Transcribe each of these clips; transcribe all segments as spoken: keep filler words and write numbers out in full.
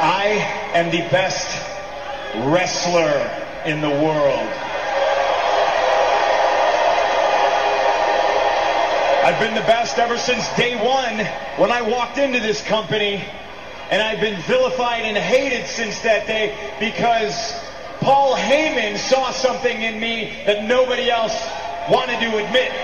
I am the best wrestler in the world. I've been the best ever since day one when I walked into this company, and I've been vilified and hated since that day because Paul Heyman saw something in me that nobody else wanted to admit.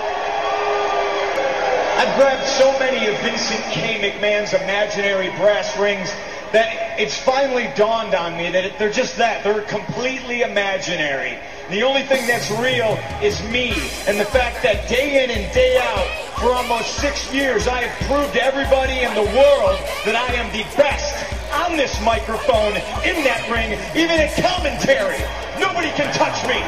I've grabbed so many of Vincent K. McMahon's imaginary brass rings that it's finally dawned on me that they're just that. They're completely imaginary. The only thing that's real is me, and the fact that day in and day out, for almost six years, I have proved to everybody in the world that I am the best on this microphone, in that ring, even at commentary. Nobody can touch me.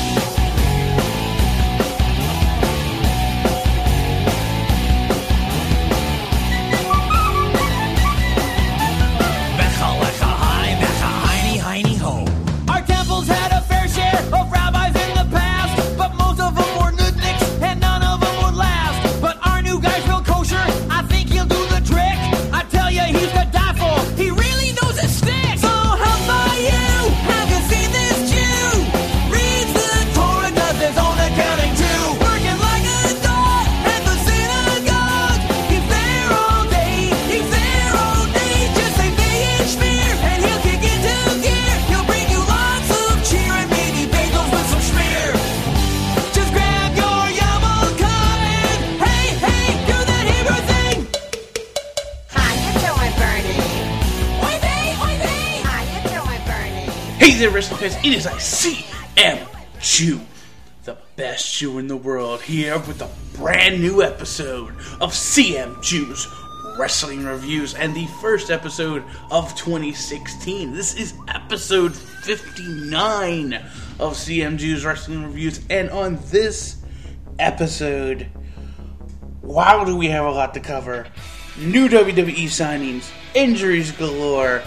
Our temples had a fair share of rabbis in the past, but most of them were nudniks and none of them would last. But our new guy's real kosher, I think he'll do the trick. I tell ya, he's to die for, he really knows his stick. So how about you? Have you seen this Jew? Reads the Torah, does his own accounting too. Working like a dog at the synagogue. He's there all day, he's there all day. Just say May and Schmear, and he'll kick into gear. He'll bring you lots of cheer and maybe bagels with some schmear. Just grab your yarmulke and hey, hey, do that Hebrew thing. How you doing, Bernie? Oi, they, oi, they. How you doing, Bernie? Hey there, wrestling fans, it is I, C M Jew, the best Jew in the world, here with a brand new episode of C M Jew's Wrestling Reviews, and the first episode of twenty sixteen. This is episode fifty-nine of C M Jew's Wrestling Reviews, and on this episode, wow, do we have a lot to cover. New W W E signings, injuries galore,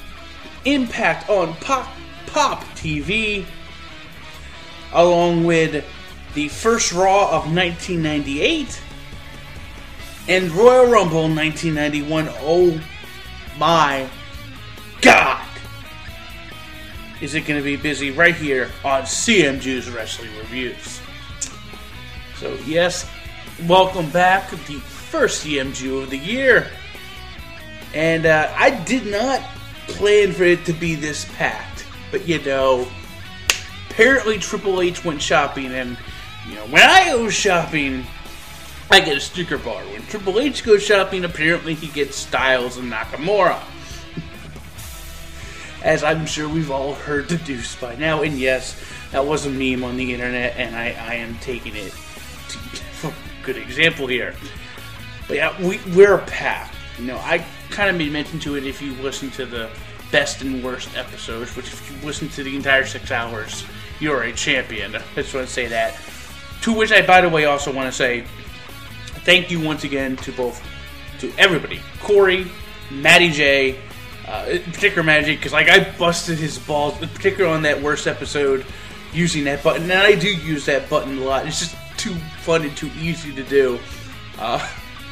impact on Pop, Pop T V, along with the first Raw of nineteen ninety-eight, and Royal Rumble nineteen ninety-one. Oh my God! Is it going to be busy right here on C M Jew's Wrestling Reviews? So yes, welcome back, the first C M Jew of the year. And uh, I did not plan for it to be this packed, but you know, apparently Triple H went shopping, and you know, when I go shopping, I get a sticker bar. When Triple H goes shopping, apparently he gets Styles and Nakamura. As I'm sure we've all heard the deuce by now. And yes, that was a meme on the internet, and I, I am taking it to, for a good example here. But yeah, we, we're packed. You know, I kind of made mention to it if you listen to the best and worst episodes, which if you listen to the entire six hours, you're a champion. I just want to say that. To which I, by the way, also want to say thank you once again to both, to everybody. Corey, Matty J, uh, in particular Matty J, because like I busted his balls, in particular on that worst episode, using that button. And I do use that button a lot. It's just too fun and too easy to do. Uh,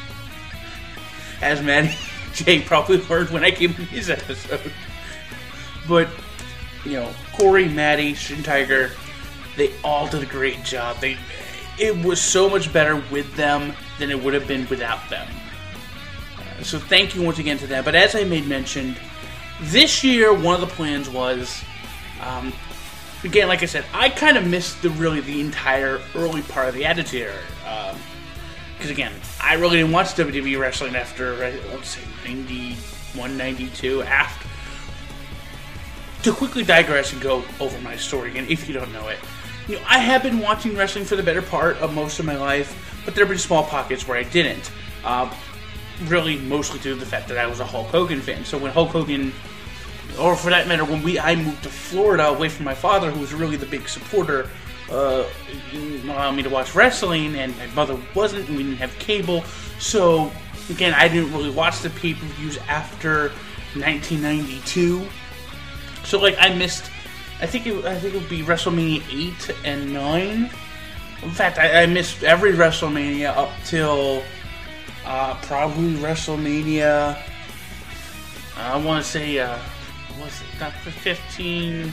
as Matty J probably learned when I came in his episode. But, you know, Corey, Matty, Shin Tiger, they all did a great job. They, it was so much better with them than it would have been without them. Uh, so thank you once again to them. But as I made mention, this year one of the plans was, um, again, like I said, I kind of missed the really the entire early part of the Attitude Era. Um, Because again, I really didn't watch W W E wrestling after, let's say, ninety-one, ninety-two. After, to quickly digress and go over my story again, if you don't know it, you know, I have been watching wrestling for the better part of most of my life, but there have been small pockets where I didn't. Uh, really, mostly due to the fact that I was a Hulk Hogan fan. So when Hulk Hogan, or for that matter, when we I moved to Florida away from my father, who was really the big supporter, Uh, allowed me to watch wrestling, and my mother wasn't, and we didn't have cable. So, again, I didn't really watch the pay-per-views after nineteen ninety-two. So, like, I missed, I think it, I think it would be WrestleMania eight and nine. In fact, I, I missed every WrestleMania up till uh, probably WrestleMania I want to say, uh, was it not the fifteen,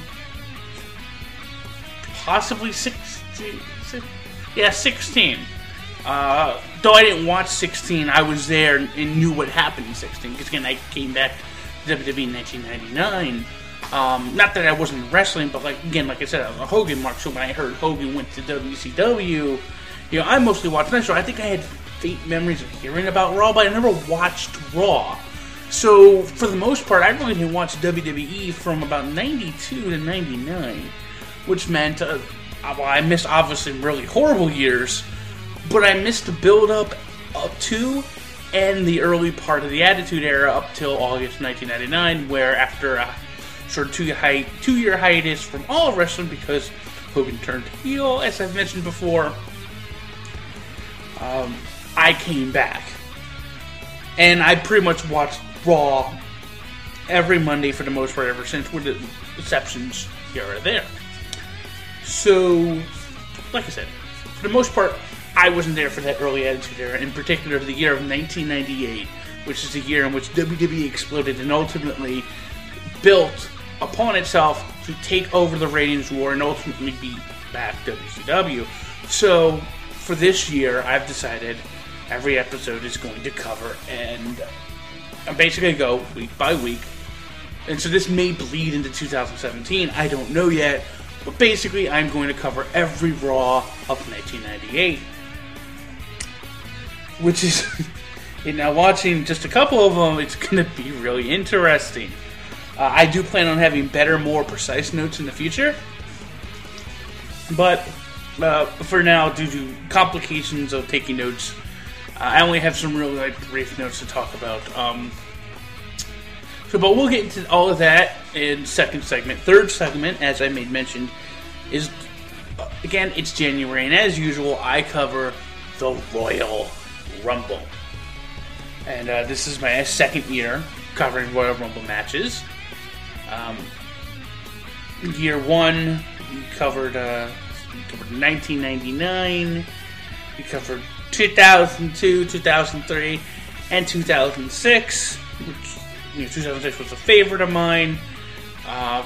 possibly sixteen? Yeah, sixteen. Uh, though I didn't watch sixteen, I was there and knew what happened in sixteen. Because again, I came back to W W E in nineteen ninety-nine. Um, not that I wasn't wrestling, but like again, like I said, I was a Hogan mark. So when I heard Hogan went to W C W, you know, I mostly watched that show. I think I had faint memories of hearing about Raw, but I never watched Raw. So for the most part, I really didn't watch W W E from about ninety-two to ninety-nine, which meant, uh, well, I missed obviously really horrible years, but I missed the build-up up to and the early part of the Attitude Era up till August nineteen ninety-nine, where after a sort of two hi- two-year hiatus from all of wrestling because Hogan turned heel, as I've mentioned before, um, I came back. And I pretty much watched Raw every Monday for the most part ever since, with the exceptions here or there. So, like I said, for the most part, I wasn't there for that early Attitude Era, in particular the year of nineteen ninety-eight, which is the year in which W W E exploded and ultimately built upon itself to take over the ratings war and ultimately beat back W C W. So, for this year, I've decided every episode is going to cover, and I'm basically go week by week. And so this may bleed into two thousand seventeen, I don't know yet, but basically I'm going to cover every Raw of nineteen ninety-eight. Which is, you know, watching just a couple of them, it's going to be really interesting. Uh, I do plan on having better, more precise notes in the future. But uh, for now, due to complications of taking notes, uh, I only have some really like, brief notes to talk about. Um, so, but we'll get into all of that in second segment. Third segment, as I made mention, is, uh, again, it's January. And as usual, I cover the Royal Rumble. And uh, this is my second year covering Royal Rumble matches. Um, year one, we covered, uh, we covered nineteen ninety-nine, we covered two thousand two, two thousand three, and two thousand six, which, you know, two thousand six was a favorite of mine. Uh,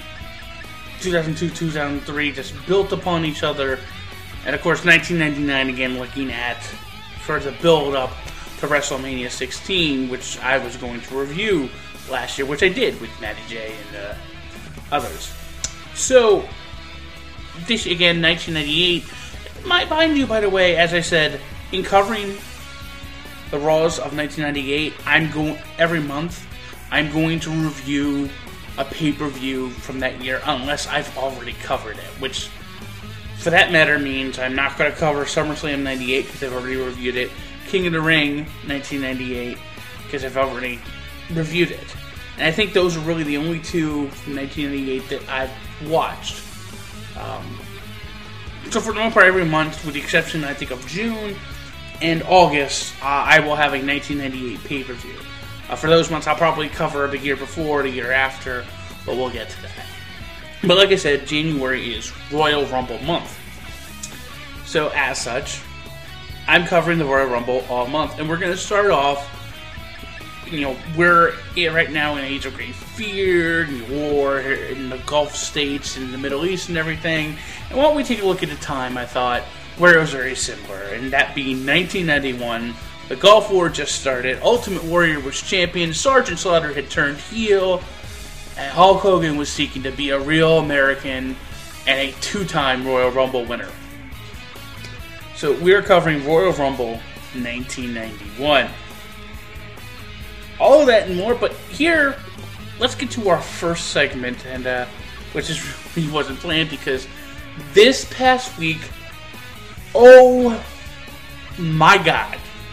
two thousand two, two thousand three just built upon each other. And of course, nineteen ninety-nine, again, looking at sort of the build-up to WrestleMania sixteen, which I was going to review last year, which I did with Matty J and uh, others. So, this, again, nineteen ninety-eight. Mind you, by the way, as I said, in covering the Raws of nineteen ninety-eight, I'm going, every month, I'm going to review a pay-per-view from that year, unless I've already covered it, which, for that matter, means I'm not going to cover SummerSlam ninety-eight, because I've already reviewed it, King of the Ring nineteen ninety-eight, because I've already reviewed it. And I think those are really the only two from nineteen ninety-eight that I've watched. Um, so for the most part, every month, with the exception, I think, of June and August, uh, I will have a nineteen ninety-eight pay-per-view. Uh, for those months, I'll probably cover the year before, the year after, but we'll get to that. But like I said, January is Royal Rumble month. So as such, I'm covering the Royal Rumble all month, and we're going to start off, you know, we're right now in Age of Great Fear, and war in the Gulf states, in the Middle East and everything. And why don't we take a look at a time, I thought, where it was very similar, and that being nineteen ninety-one. The Gulf War just started, Ultimate Warrior was champion, Sergeant Slaughter had turned heel, and Hulk Hogan was seeking to be a real American and a two-time Royal Rumble winner. So we're covering Royal Rumble nineteen ninety-one. All of that and more, but here, let's get to our first segment, and uh, which is really wasn't planned because this past week, oh my God.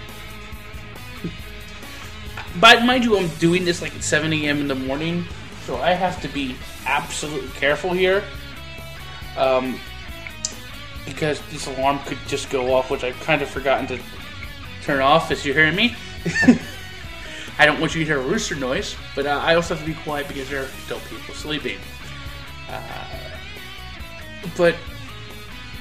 But mind you, I'm doing this like at seven a.m. in the morning, so I have to be absolutely careful here. Um, because this alarm could just go off, which I've kind of forgotten to turn off, as you're hearing me. I don't want you to hear a rooster noise, but uh, I also have to be quiet because there are still people sleeping. Uh, but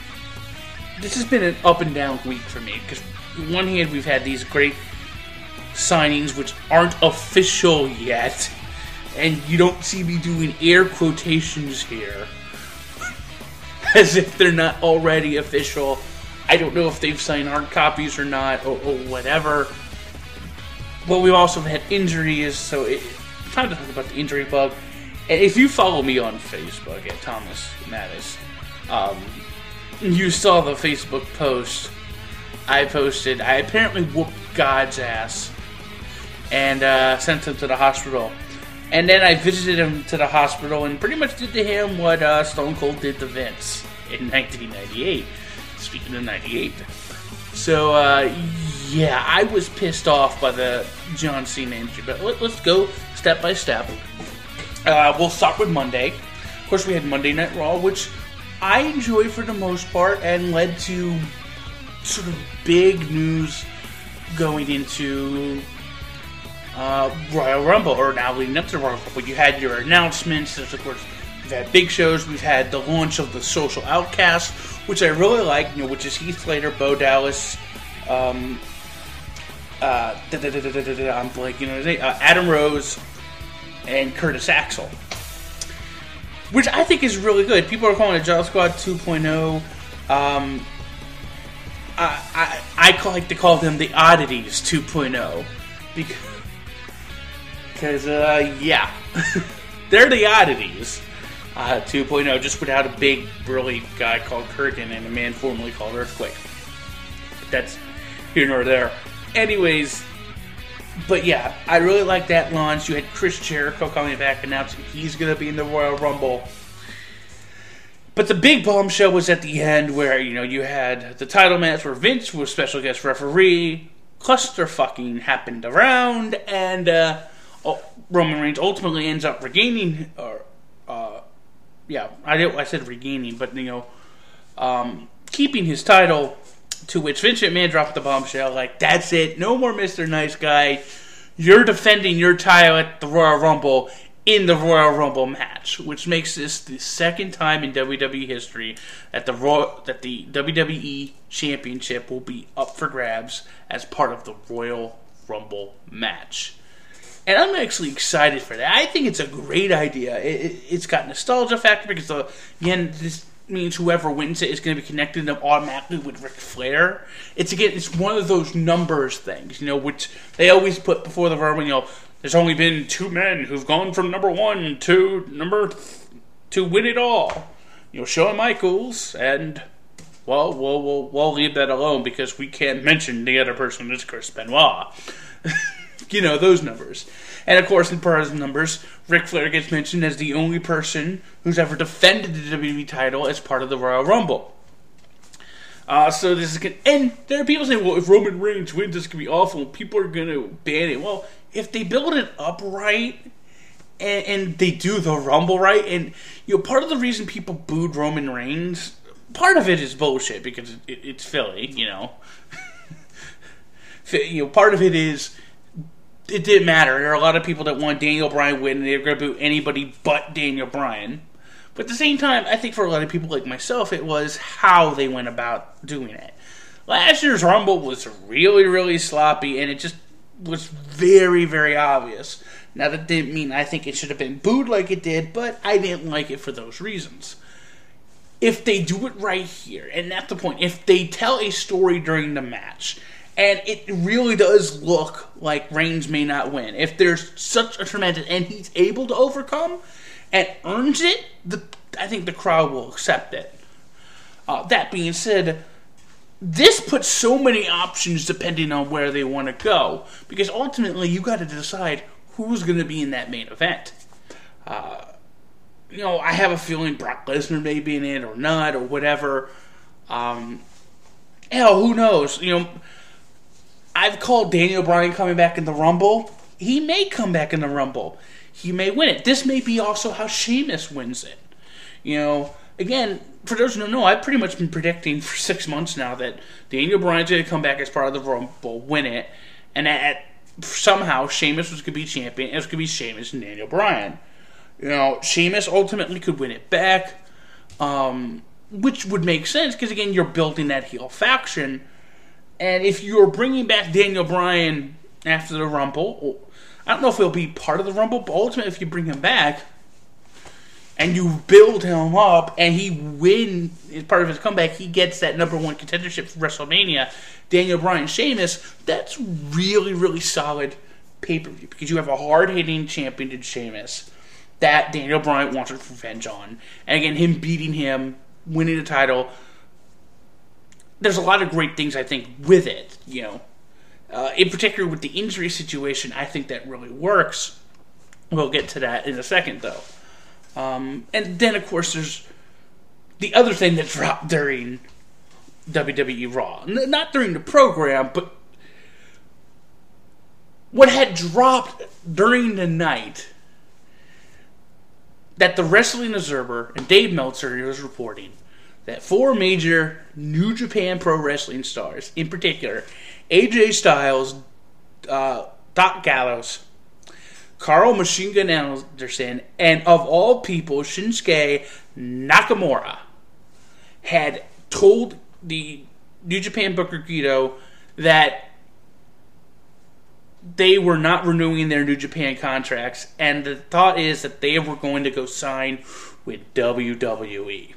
this has been an up and down week for me, because on one hand, we've had these great signings which aren't official yet, and you don't see me doing air quotations here, as if they're not already official. I don't know if they've signed hard copies or not, or, or whatever. But we've also had injuries, so it, it's time to talk about the injury bug. And if you follow me on Facebook at Thomas Mattis, um, you saw the Facebook post I posted. I apparently whooped God's ass and uh, sent him to the hospital. And then I visited him to the hospital and pretty much did to him what uh, Stone Cold did to Vince in nineteen ninety-eight. Speaking of ninety-eight. So, uh, yeah, I was pissed off by the John Cena injury. But let, let's go step by step. Uh, we'll start with Monday. Of course, we had Monday Night Raw, which I enjoyed for the most part and led to sort of big news going into uh, Royal Rumble, or now leading up to Royal Rumble. You had your announcements. There's, of course, we've had big shows. We've had the launch of the Social Outcast, which I really like, you know, which is Heath Slater, Bo Dallas, um, uh, da, da, da, da, da, da, I'm blanking on his name, uh, Adam Rose, and Curtis Axel, which I think is really good. People are calling it Jolly Squad two point oh. Um, I, I I like to call them the Oddities two point oh because, because uh, yeah, they're the Oddities. Uh, two point oh, just without a big, burly guy called Kurgan and a man formerly called Earthquake. But that's here nor there. Anyways, but yeah, I really like that launch. You had Chris Jericho coming back announcing he's going to be in the Royal Rumble. But the big bombshell was at the end where, you know, you had the title match where Vince was special guest referee. Clusterfucking happened around, and uh, Roman Reigns ultimately ends up regaining, or uh, yeah, I did, I said regaining, but, you know, um, keeping his title, to which Vince McMahon dropped the bombshell, like, that's it, no more Mister Nice Guy, you're defending your title at the Royal Rumble in the Royal Rumble match, which makes this the second time in W W E history that the Royal, that the W W E Championship will be up for grabs as part of the Royal Rumble match. And I'm actually excited for that. I think it's a great idea. It, it, it's got nostalgia factor because, uh, again, this means whoever wins it is going to be connected automatically with Ric Flair. It's, again, it's one of those numbers things, you know, which they always put before the Rumble, you know, there's only been two men who've gone from number one to number th- to win it all. You know, Shawn Michaels, and, well, we'll, we'll, we'll leave that alone because we can't mention the other person, it's Chris Benoit. You know, those numbers. And, of course, in part of the numbers, Ric Flair gets mentioned as the only person who's ever defended the W W E title as part of the Royal Rumble. Uh, so this is good. And there are people saying, well, if Roman Reigns wins, this could be awful. People are going to ban it. Well, if they build it up right, and, and they do the Rumble right, and, you know, part of the reason people booed Roman Reigns, part of it is bullshit, because it, it's Philly, you know. You know, part of it is, it didn't matter. There are a lot of people that want Daniel Bryan win, and they're going to boo anybody but Daniel Bryan. But at the same time, I think for a lot of people like myself, it was how they went about doing it. Last year's Rumble was really, really sloppy, and it just was very, very obvious. Now, that didn't mean I think it should have been booed like it did, but I didn't like it for those reasons. If they do it right here, and that's the point, if they tell a story during the match, and it really does look like Reigns may not win, if there's such a tremendous, and he's able to overcome and earns it, the, I think the crowd will accept it. Uh, that being said, this puts so many options depending on where they want to go, because ultimately you got to decide who's going to be in that main event. Uh, you know, I have a feeling Brock Lesnar may be in it or not or whatever. Um, hell, who knows? You know, I've called Daniel Bryan coming back in the Rumble. He may come back in the Rumble. He may win it. This may be also how Sheamus wins it. You know, again, for those who don't know, I've pretty much been predicting for six months now that Daniel Bryan's going to come back as part of the Rumble, win it, and that somehow Sheamus was going to be champion. It was going to be Sheamus and Daniel Bryan. You know, Sheamus ultimately could win it back, um, which would make sense because, again, you're building that heel faction. And if you're bringing back Daniel Bryan after the Rumble. I don't know if he'll be part of the Rumble, but ultimately, if you bring him back and you build him up and he win as part of his comeback, he gets that number one contendership for WrestleMania, Daniel Bryan, Sheamus, that's really, really solid pay-per-view because you have a hard-hitting champion in Sheamus that Daniel Bryan wants revenge on. And again, him beating him, winning the title, there's a lot of great things, I think, with it, you know. Uh, in particular, with the injury situation, I think that really works. We'll get to that in a second, though. Um, and then, of course, there's the other thing that dropped during W W E Raw. N- not during the program, but what had dropped during the night that the Wrestling Observer and Dave Meltzer was reporting that four major New Japan Pro Wrestling stars, in particular, A J Styles, uh, Doc Gallows, Carl Machine Gun Anderson, and of all people, Shinsuke Nakamura, had told the New Japan Booker Guido that they were not renewing their New Japan contracts, and the thought is that they were going to go sign with W W E.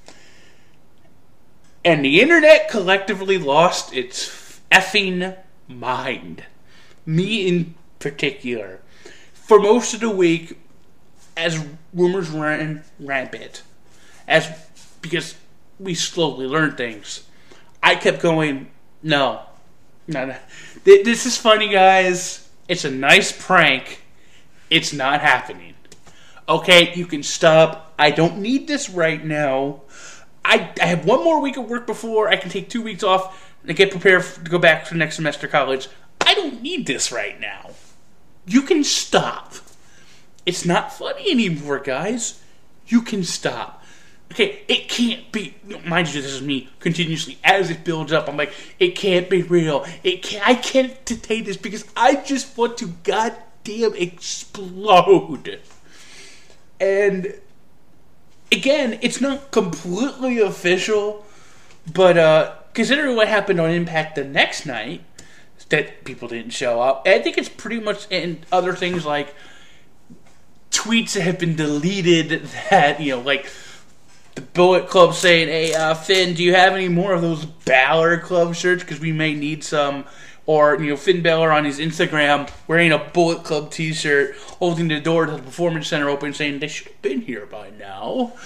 And the internet collectively lost its effing mind. Me in particular. For most of the week, as rumors ran rampant, as because we slowly learned things, I kept going, no, no, no. This is funny, guys. It's a nice prank. It's not happening. Okay, you can stop. I don't need this right now. I, I have one more week of work before I can take two weeks off and get prepared to go back for next semester college. I don't need this right now. You can stop. It's not funny anymore, guys. You can stop. Okay, it can't be. Mind you, this is me continuously as it builds up. I'm like, it can't be real. It can't. I can't entertain this because I just want to goddamn explode. And again, it's not completely official, but uh, considering what happened on Impact the next night, that people didn't show up, I think it's pretty much, and other things like tweets that have been deleted that, you know, like the Bullet Club saying, hey, uh, Finn, do you have any more of those Balor Club shirts? Because we may need some. Or, you know, Finn Balor on his Instagram wearing a Bullet Club t-shirt, holding the door to the Performance Center open, saying they should have been here by now.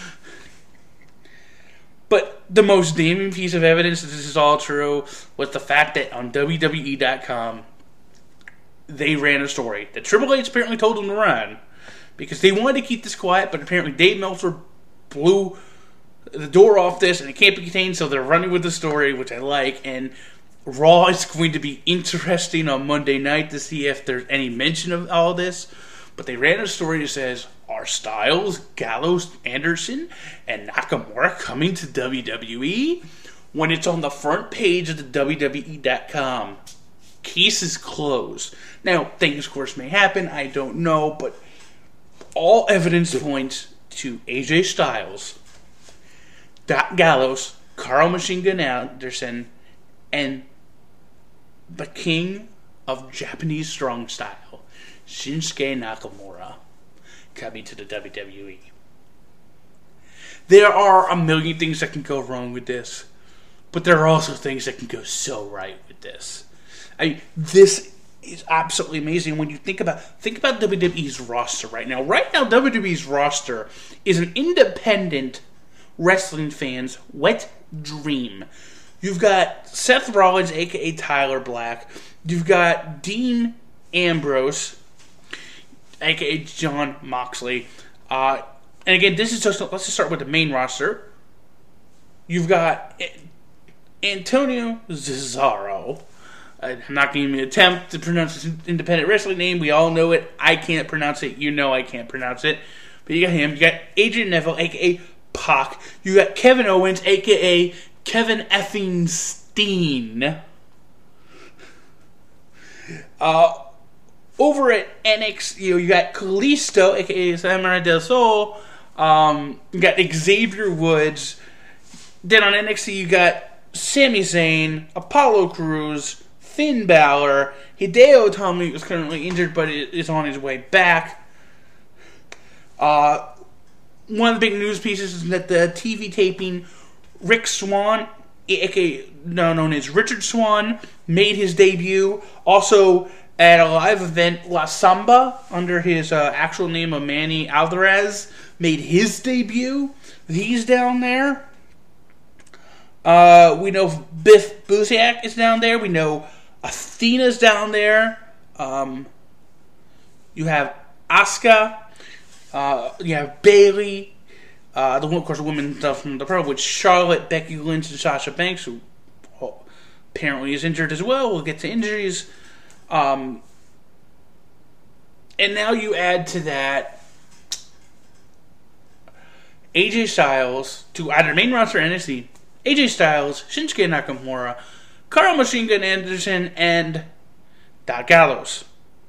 But the most damning piece of evidence that this is all true was the fact that on W W E dot com, they ran a story that Triple H apparently told them to run because they wanted to keep this quiet, but apparently Dave Meltzer blew the door off this and it can't be contained, so they're running with the story, which I like. And Raw is going to be interesting on Monday night to see if there's any mention of all this. But they ran a story that says, are Styles, Gallows, Anderson, and Nakamura coming to W W E? When it's on the front page of the W W E dot com, case is closed. Now, things, of course, may happen. I don't know. But all evidence points to A J Styles, Doc Gallows, Carl Machine Gun Anderson, and the king of Japanese strong style, Shinsuke Nakamura, coming to the W W E. There are a million things that can go wrong with this, but there are also things that can go so right with this. I mean, this is absolutely amazing when you think about think about W W E's roster right now. Right now, W W E's roster is an independent wrestling fan's wet dream. You've got Seth Rollins, a k a. Tyler Black. You've got Dean Ambrose, a k a. Jon Moxley. Uh, and again, this is just, let's just start with the main roster. You've got Antonio Cesaro. I'm not going to even attempt to pronounce this independent wrestling name. We all know it. I can't pronounce it. You know I can't pronounce it. But you got him. You got Adrian Neville, a k a. Pac. You got Kevin Owens, a k a. Kevin effing Steen. Uh, over at N X T, you know, you got Kalisto, a k a. Samurai del Sol. Um, you got Xavier Woods. Then on N X T, you got Sami Zayn, Apollo Crews, Finn Balor. Hideo Itami is currently injured, but is on his way back. Uh, one of the big news pieces is that the T V taping, Rick Swan, aka now known as Richard Swan, made his debut. Also at a live event, La Samba, under his uh, actual name of Manny Alvarez, made his debut. He's down there. Uh, we know Biff Busiak is down there. We know Athena's down there. Um, you have Asuka. Uh, you have Bayley. Uh, the of course, the women stuff from the pro, with Charlotte, Becky Lynch, and Sasha Banks, who apparently is injured as well. We'll get to injuries. Um, and now you add to that A J Styles to either main roster or N X T. A J Styles, Shinsuke Nakamura, Carl Machine Gun Anderson, and Doc Gallows.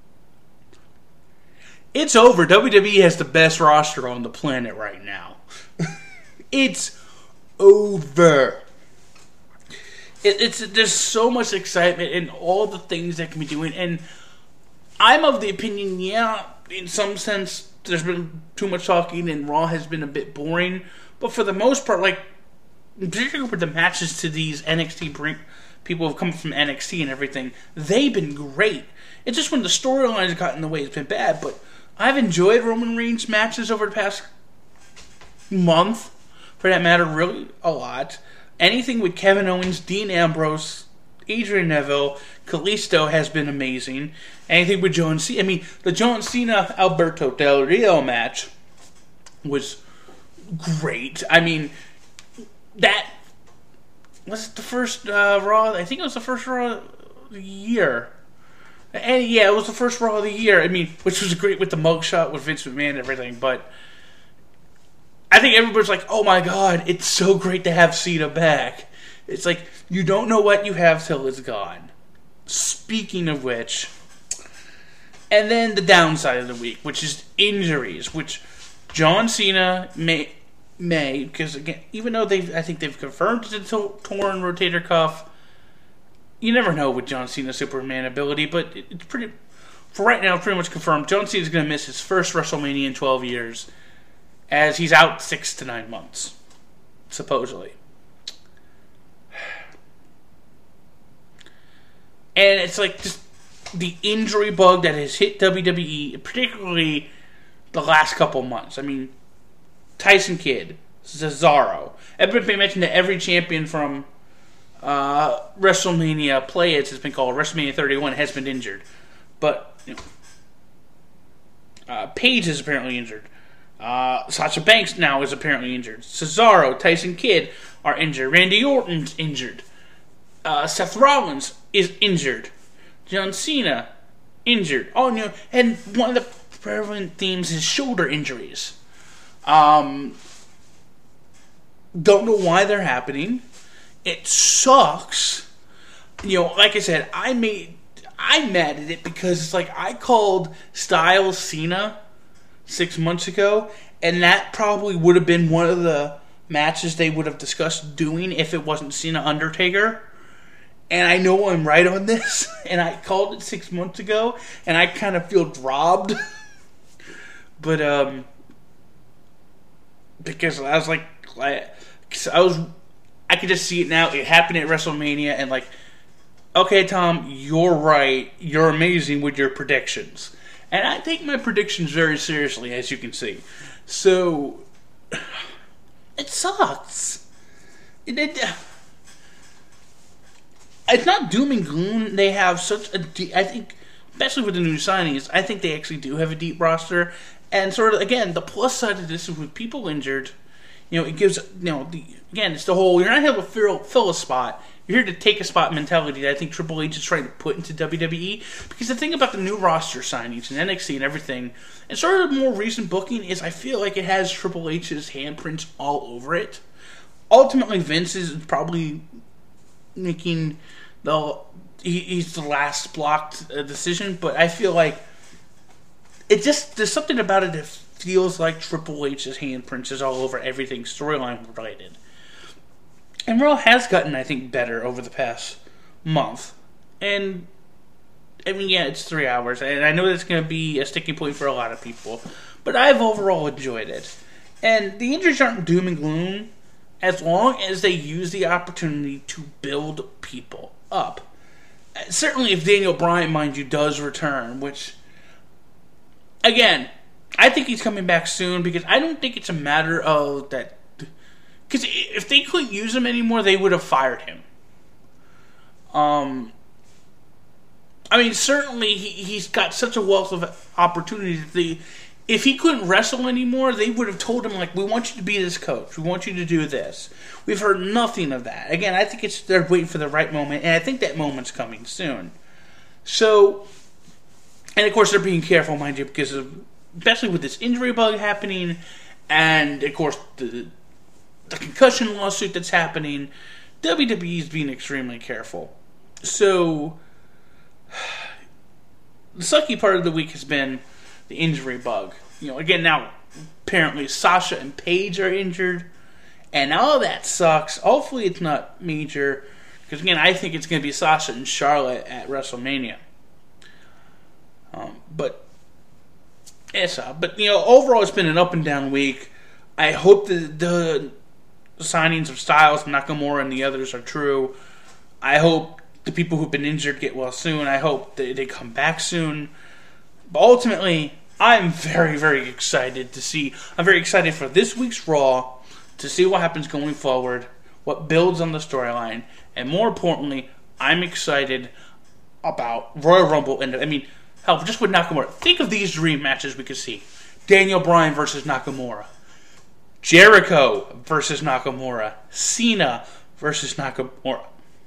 It's over. W W E has the best roster on the planet right now. It's over. It, it's there's so much excitement in all the things that can be doing, and I'm of the opinion, yeah, in some sense, there's been too much talking, and Raw has been a bit boring. But for the most part, like, particularly with the matches to these N X T bring people who have come from N X T and everything, they've been great. It's just when the storylines got in the way, it's been bad. But I've enjoyed Roman Reigns matches over the past month, for that matter, really a lot. Anything with Kevin Owens, Dean Ambrose, Adrian Neville, Kalisto has been amazing. Anything with John Cena. I mean, the John Cena Alberto Del Rio match was great. I mean, that was the first uh, Raw. I think it was the first Raw of the year. And yeah, it was the first Raw of the year. I mean, which was great with the mugshot with Vince McMahon and everything. But I think everybody's like, oh my god, it's so great to have Cena back. It's like, you don't know what you have till it's gone. Speaking of which, and then the downside of the week, which is injuries, which John Cena may, may because again, even though they've, I think they've confirmed the to- torn rotator cuff, you never know with John Cena's Superman ability, but it, it's pretty, for right now, pretty much confirmed. John Cena's going to miss his first WrestleMania in twelve years, as he's out six to nine months, supposedly. And it's like just the injury bug that has hit W W E, particularly the last couple months. I mean, Tyson Kidd, Cesaro. Everybody been mentioned that every champion from uh, WrestleMania Play It has been called WrestleMania thirty-one has been injured. But, you know, uh, Paige is apparently injured. Uh, Sasha Banks now is apparently injured. Cesaro, Tyson Kidd are injured. Randy Orton's injured. Uh, Seth Rollins is injured. John Cena, injured. Oh, no. And one of the prevalent themes is shoulder injuries. Um, don't know why they're happening. It sucks. You know, like I said, I made, I'm mad at it because it's like I called Styles Cena six months ago, and that probably would have been one of the matches they would have discussed doing if it wasn't Cena Undertaker. And I know I'm right on this, and I called it six months ago, and I kind of feel robbed. But, um, because I was like, I, I was, I could just see it now. It happened at WrestleMania, and like, okay, Tom, you're right. You're amazing with your predictions. And I take my predictions very seriously, as you can see. So, it sucks. It, it, it's not doom and gloom. They have such a deep, I think, especially with the new signings, I think they actually do have a deep roster. And sort of, again, the plus side of this is with people injured, you know, it gives, you know, the, again, it's the whole, you're not here to fill, fill a spot. You're here to take a spot mentality that I think Triple H is trying to put into W W E. Because the thing about the new roster signings and N X T and everything, and sort of the more recent booking, is I feel like it has Triple H's handprints all over it. Ultimately, Vince is probably making the, he, he's the last blocked uh, decision, but I feel like it just, there's something about it that feels like Triple H's handprints is all over everything storyline related. And Raw has gotten, I think, better over the past month. And, I mean, yeah, it's three hours, and I know that's going to be a sticking point for a lot of people, but I've overall enjoyed it. And the injuries aren't doom and gloom as long as they use the opportunity to build people up. Certainly if Daniel Bryan, mind you, does return, which, again, I think he's coming back soon, because I don't think it's a matter of that. Because if they couldn't use him anymore, they would have fired him. Um, I mean, certainly he, he's got such a wealth of opportunities. They, if he couldn't wrestle anymore, they would have told him, like, we want you to be this coach. We want you to do this. We've heard nothing of that. Again, I think it's they're waiting for the right moment, and I think that moment's coming soon. So, and of course they're being careful, mind you, because of, especially with this injury bug happening, and of course the, the concussion lawsuit that's happening, W W E is being extremely careful. So, the sucky part of the week has been the injury bug. You know, again, now, apparently Sasha and Paige are injured, and all that sucks. Hopefully it's not major, because again, I think it's going to be Sasha and Charlotte at WrestleMania. Um, but, it's uh, but, you know, overall it's been an up and down week. I hope that the signings of Styles, Nakamura, and the others are true. I hope the people who've been injured get well soon. I hope that they come back soon. But ultimately, I'm very, very excited to see. I'm very excited for this week's Raw, to see what happens going forward, what builds on the storyline, and more importantly, I'm excited about Royal Rumble. And I mean, hell, just with Nakamura, think of these dream matches we could see: Daniel Bryan versus Nakamura, Jericho versus Nakamura, Cena versus Nakamura.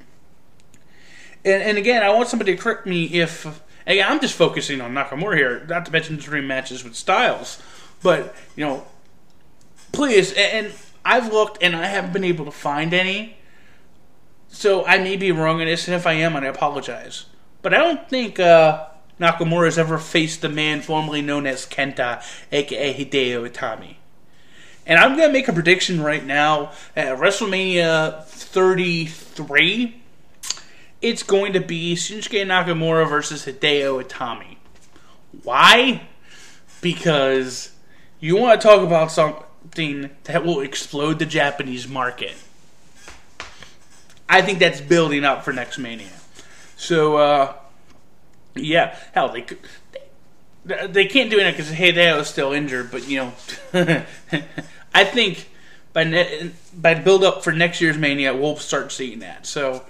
And, and again, I want somebody to correct me if. Again, I'm just focusing on Nakamura here, not to mention the dream matches with Styles. But, you know, please, and I've looked and I haven't been able to find any. So I may be wrong in this, and if I am, I apologize. But I don't think uh, Nakamura has ever faced the man formerly known as Kenta, aka Hideo Itami. And I'm going to make a prediction right now at WrestleMania thirty-three. It's going to be Shinsuke Nakamura versus Hideo Itami. Why? Because you want to talk about something that will explode the Japanese market. I think that's building up for next Mania. So, uh, yeah, hell, they could, they, they can't do it because Hideo is still injured, but, you know, I think by, ne- by build up for next year's Mania, we'll start seeing that. So,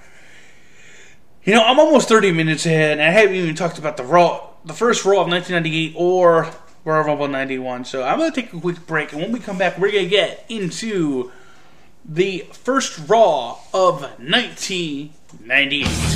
you know, I'm almost thirty minutes ahead, and I haven't even talked about the Raw, the first Raw of nineteen ninety-eight or Royal Rumble ninety-one. So I'm going to take a quick break, and when we come back, we're going to get into the first Raw of nineteen ninety-eight.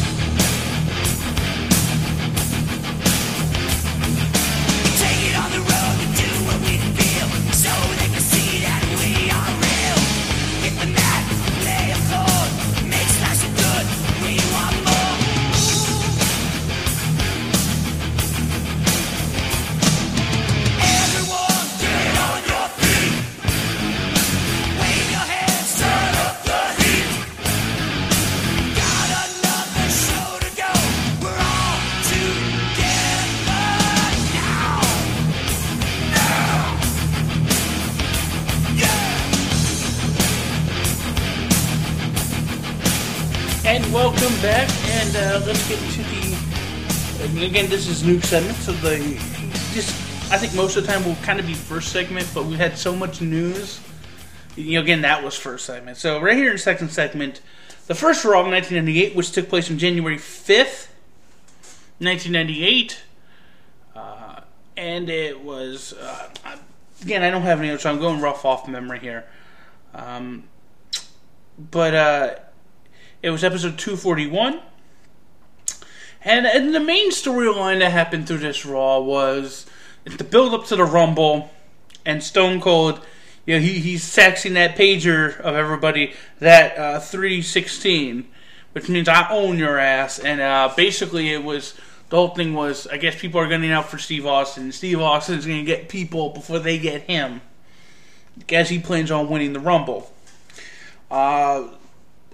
And welcome back, and uh, let's get to the, again, this is new segment, so the, just, I think most of the time will kind of be first segment, but we've had so much news, you know, again, that was first segment. So right here in second segment, the first Raw of nineteen ninety-eight, which took place on January fifth, nineteen ninety-eight, uh, and it was, uh, again, I don't have any, so I'm going rough off memory here, um, but, uh, it was episode two forty-one. And, and the main storyline that happened through this Raw was the build up to the Rumble, and Stone Cold, you know, he, he's saxing that pager of everybody, that uh, three sixteen, which means I own your ass. And uh, basically it was, the whole thing was, I guess people are gunning out for Steve Austin. Steve Austin's going to get people before they get him, as he plans on winning the Rumble. Uh...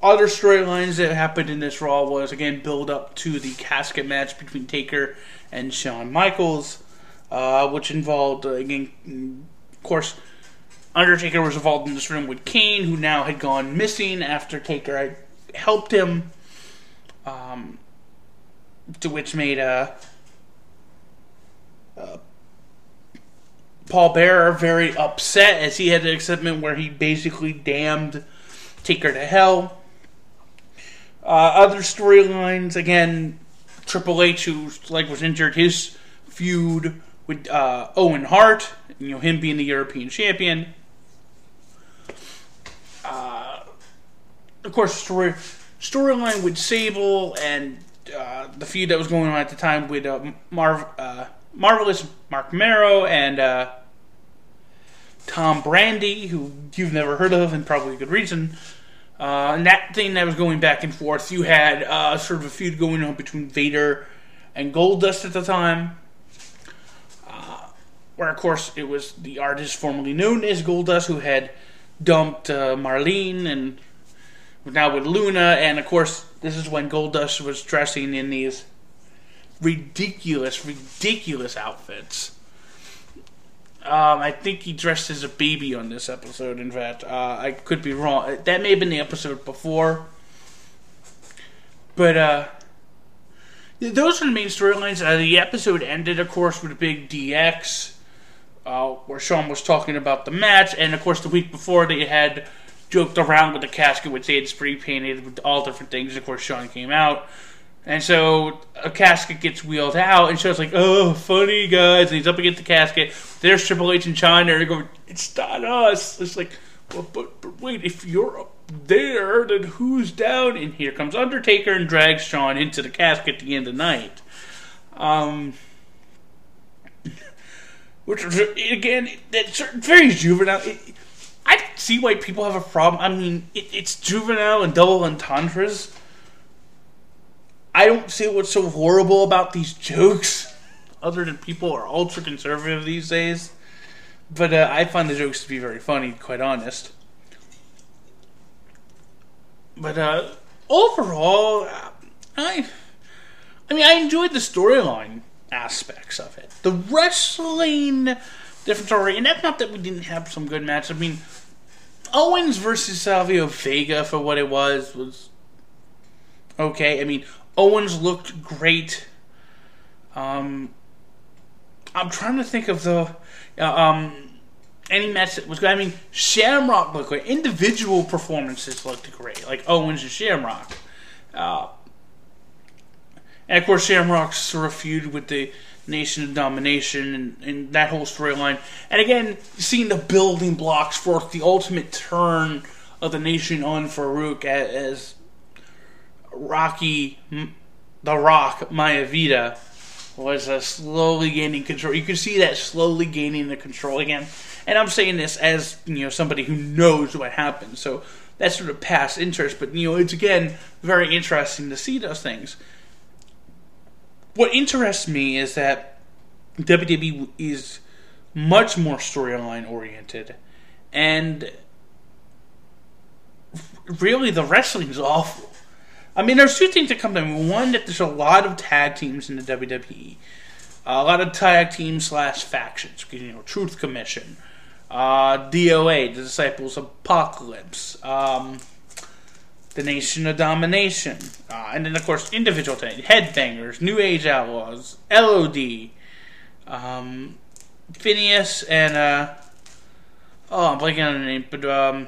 other storylines that happened in this Raw was, again, build up to the casket match between Taker and Shawn Michaels, uh, which involved, uh, again, of course, Undertaker was involved in this room with Kane, who now had gone missing after Taker had helped him, um, to which made uh, uh, Paul Bearer very upset, as he had an segment where he basically damned Taker to hell. Uh, other storylines, again, Triple H, who like was injured, his feud with uh, Owen Hart, you know, him being the European champion. Uh, of course, story storyline with Sable and uh, the feud that was going on at the time with uh, Marv, uh, Marvelous Mark Marrow and uh, Tom Brandy, who you've never heard of, and probably a good reason. Uh, and that thing that was going back and forth, you had uh, sort of a feud going on between Vader and Goldust at the time, uh, where, of course, it was the artist formerly known as Goldust who had dumped uh, Marlene and now with Luna, and, of course, this is when Goldust was dressing in these ridiculous, ridiculous outfits. Um, I think he dressed as a baby on this episode, in fact. Uh, I could be wrong. That may have been the episode before. But, uh, those are the main storylines. Uh, the episode ended, of course, with a big D X, uh, where Shawn was talking about the match. And, of course, the week before, they had joked around with the casket, which they had spray painted with all different things. Of course, Shawn came out. And so a casket gets wheeled out, and Shawn's like, "Oh, funny guys!" And he's up against the casket. There's Triple H and China, and they're going, "It's not us." It's like, well, but, but wait, if you're up there, then who's down? And here comes Undertaker and drags Shawn into the casket at the end of the night. Um, which again, that's very juvenile. It, I can see why people have a problem. I mean, it, it's juvenile and double entendres. I don't see what's so horrible about these jokes, other than people are ultra conservative these days. But uh, I find the jokes to be very funny, quite honest. But uh, overall, I, I mean, I enjoyed the storyline aspects of it. The wrestling, different story, and that's not that we didn't have some good matches. I mean, Owens versus Savio Vega, for what it was, was okay. I mean, Owens looked great. Um, I'm trying to think of the uh, um, any match that was good. I mean, Shamrock looked great. Individual performances looked great, like Owens and Shamrock. Uh, and of course, Shamrock's sort of feud with the Nation of Domination and, and that whole storyline. And again, seeing the building blocks for the ultimate turn of the Nation on Farouk as, as Rocky, The Rock, Maivida was uh, slowly gaining control. You can see that slowly gaining the control again. And I'm saying this as, you know, somebody who knows what happened. So that's sort of past interest. But, you know, it's, again, very interesting to see those things. What interests me is that W W E is much more storyline oriented. And really, the wrestling is awful. I mean, there's two things that come to me. One, that there's a lot of tag teams in the W W E. Uh, a lot of tag teams slash factions. You know, Truth Commission. Uh, D O A, the Disciples of Apocalypse. Um, the Nation of Domination. Uh, and then, of course, individual things. Headbangers, New Age Outlaws, L O D. Um, Phineas and, uh... Oh, I'm blanking on the name, but, um...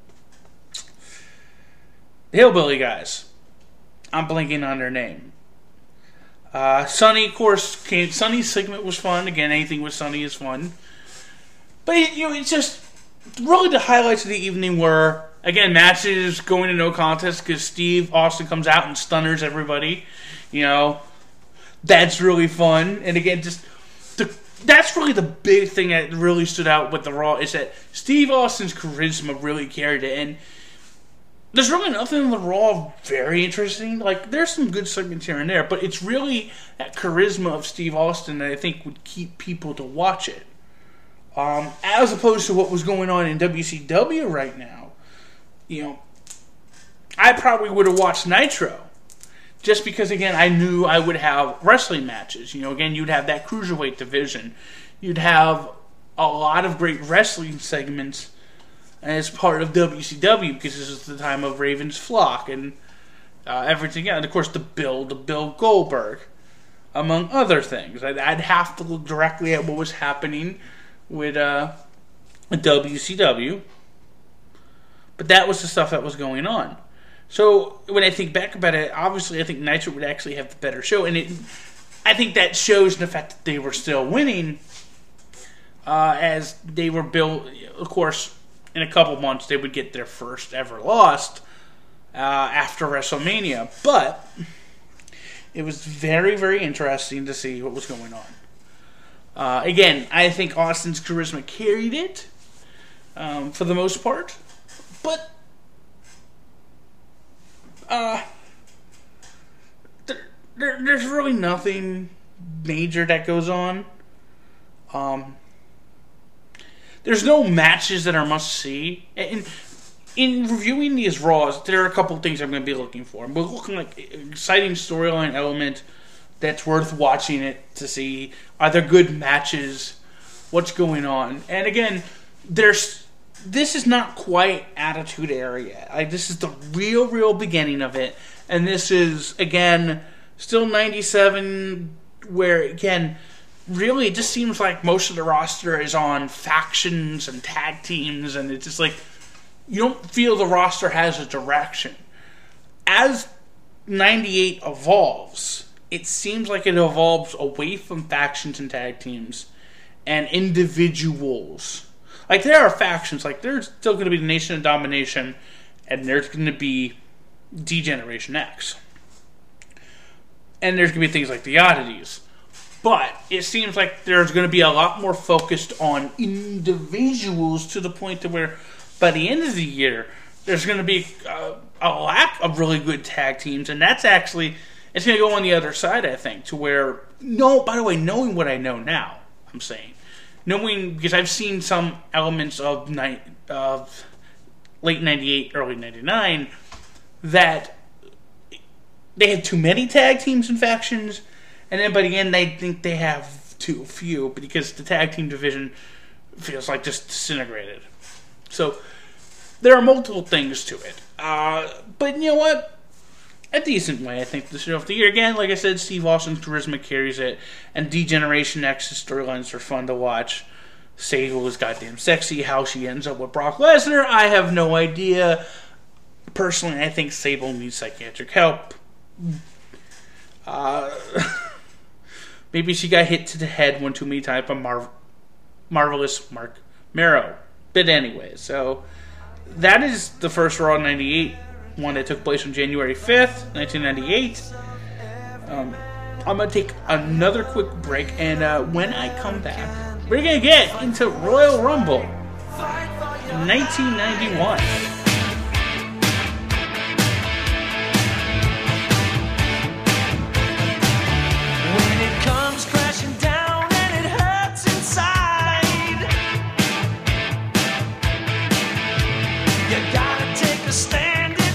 the Hillbilly guys. I'm blanking on their name. Uh, Sonny, of course, came. Sonny's segment was fun. Again, anything with Sonny is fun. But, you know, it's just really the highlights of the evening were, again, matches going to no contest because Steve Austin comes out and stunners everybody. You know, that's really fun. And again, just the, that's really the big thing that really stood out with the Raw is that Steve Austin's charisma really carried it. And there's really nothing in the Raw very interesting. Like, there's some good segments here and there, but it's really that charisma of Steve Austin that I think would keep people to watch it. Um, as opposed to what was going on in W C W right now. You know, I probably would have watched Nitro. Just because, again, I knew I would have wrestling matches. You know, again, you'd have that cruiserweight division. You'd have a lot of great wrestling segments as part of W C W, because this is the time of Raven's Flock and uh, everything else. And, of course, the build of Bill Goldberg, among other things. I'd, I'd have to look directly at what was happening with uh, W C W. But that was the stuff that was going on. So when I think back about it, obviously I think Nitro would actually have the better show, and it, I think that shows the fact that they were still winning, uh, as they were built. Of course, in a couple months they would get their first ever loss uh, after WrestleMania, but it was very, very interesting to see what was going on. Uh, again, I think Austin's charisma carried it um, for the most part, but. Uh, there, there, there's really nothing major that goes on. Um, there's no matches that are must-see. In, in reviewing these Raws, there are a couple of things I'm going to be looking for. We're looking like an exciting storyline element that's worth watching it to see. Are there good matches? What's going on? And again, there's... This is not quite Attitude Era yet. Like, this is the real, real beginning of it. And this is, again, still ninety-seven, where, again, really it just seems like most of the roster is on factions and tag teams, and it's just like, you don't feel the roster has a direction. As ninety-eight evolves, it seems like it evolves away from factions and tag teams and individuals. Like, there are factions. Like, there's still going to be the Nation of Domination, and there's going to be D-Generation X. And there's going to be things like the Oddities. But it seems like there's going to be a lot more focused on individuals, to the point to where, by the end of the year, there's going to be a, a lack of really good tag teams. And that's actually, it's going to go on the other side, I think, to where, no, by the way, knowing what I know now, I'm saying, knowing, because I've seen some elements of night of late ninety-eight, early ninety-nine, that they have too many tag teams and factions, and then by the end they think they have too few, because the tag team division feels like just disintegrated. So there are multiple things to it. Uh, but you know what? A decent way, I think, the show of the year. Again, like I said, Steve Austin's charisma carries it, and D-Generation X's storylines are fun to watch. Sable is goddamn sexy. How she ends up with Brock Lesnar, I have no idea. Personally, I think Sable needs psychiatric help. Uh, maybe she got hit to the head one too many times by Mar- Marvelous Mark Marrow. But anyway, so that is the first Raw ninety-eight. One that took place on January fifth, nineteen ninety-eight. Um, I'm going to take another quick break, and uh, when I come back, we're going to get into Royal Rumble nineteen ninety-one. When it comes crashing down and it hurts inside, you gotta take a stand.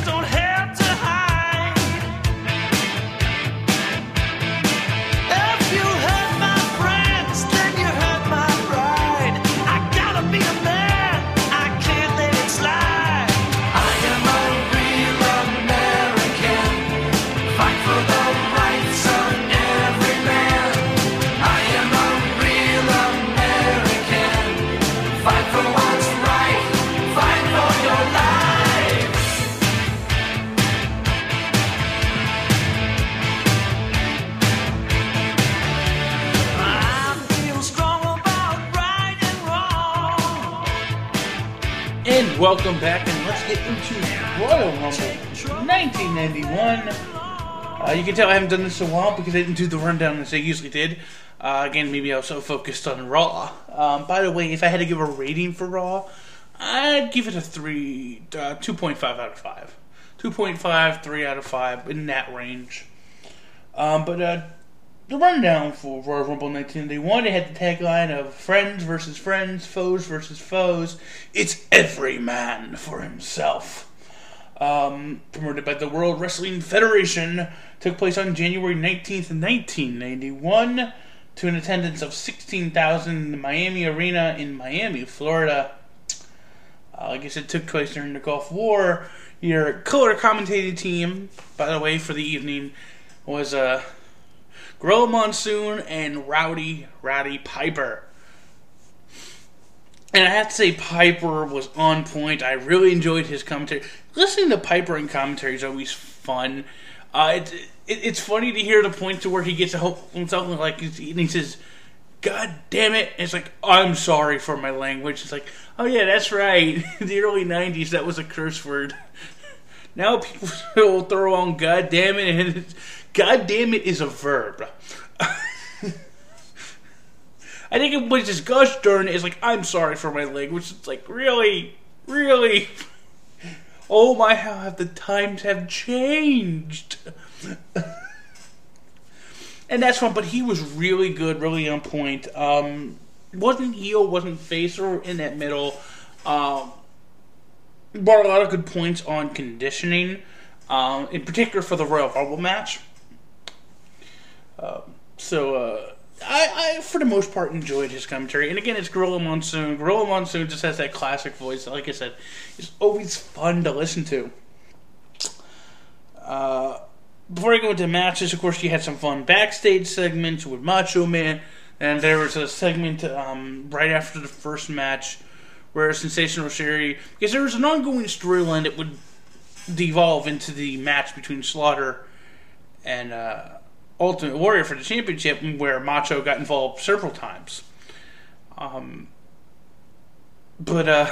And welcome back, and let's get into Royal Rumble nineteen ninety-one. Uh, you can tell I haven't done this in a while because I didn't do the rundown as I usually did. Uh, again, maybe I was so focused on Raw. Um, by the way, if I had to give a rating for Raw, I'd give it a three, uh, two point five out of five. two point five, three out of five, in that range. Um, but uh, the rundown for Royal Rumble nineteen ninety-one, it had the tagline of friends versus friends, foes versus foes. It's every man for himself. um, promoted by the World Wrestling Federation, took place on January nineteenth, nineteen ninety-one, to an attendance of sixteen thousand in the Miami Arena in Miami, Florida. Uh, like I said, took place during the Gulf War. Your color commentating team, by the way, for the evening was uh, Gorilla Monsoon and Rowdy Roddy Piper. And I have to say, Piper was on point. I really enjoyed his commentary. Listening to Piper in commentary is always fun. Uh, it, it, it's funny to hear the point to where he gets himself like, and he says, "God damn it." And it's like, "I'm sorry for my language." It's like, oh yeah, that's right. In the early nineties, that was a curse word. Now people will throw on "God damn it," and it's, "God damn it" is a verb. I think it was just gosh darn it. It's like, I'm sorry for my language. It's like, really? Really? Oh my, how have the times have changed. And that's one, but he was really good, really on point. Um, wasn't heel, wasn't face, or in that middle. Um, brought a lot of good points on conditioning, um, in particular for the Royal Rumble match. Uh, so, uh, I, I, for the most part, enjoyed his commentary. And again, it's Gorilla Monsoon. Gorilla Monsoon just has that classic voice. Like I said, it's always fun to listen to. Uh, before I go into matches, of course, you had some fun backstage segments with Macho Man. And there was a segment um, right after the first match where Sensational Sherry... Because there was an ongoing storyline that would devolve into the match between Slaughter and... Uh, Ultimate Warrior for the championship, where Macho got involved several times. Um, but uh,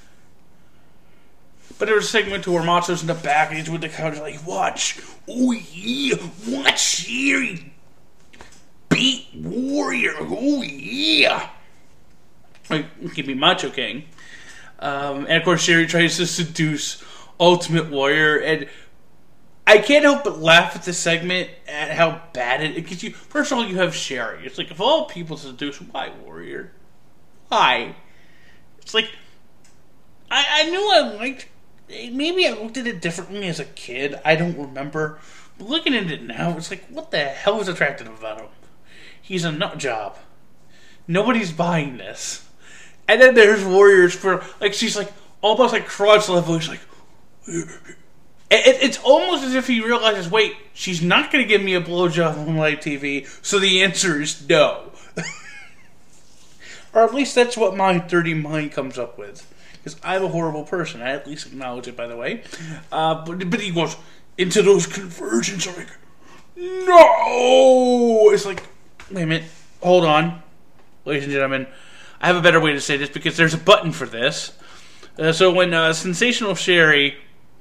but there was a segment to where Macho's in the back and he's with the couch like, "Watch, oh yeah, watch Sherry beat Warrior, oh yeah." Like, give me Macho King. Um, and of course, Sherry tries to seduce Ultimate Warrior, and I can't help but laugh at this segment at how bad it is. You, first of all, you have Sherry. It's like, of all people to seduce, why Warrior? Why? It's like, I, I knew I liked, maybe I looked at it differently as a kid. I don't remember. But looking at it now, it's like, what the hell is attractive about him? He's a nut job. Nobody's buying this. And then there's Warriors for, like, she's like, almost like crotch level. She's like, it's almost as if he realizes, wait, she's not going to give me a blowjob on live T V, so the answer is no. Or at least that's what my dirty mind comes up with. Because I'm a horrible person. I at least acknowledge it, by the way. Uh, but, but he goes into those conversions. I'm like, no! It's like, wait a minute, hold on. Ladies and gentlemen, I have a better way to say this because there's a button for this. Uh, so when uh, Sensational Sherry...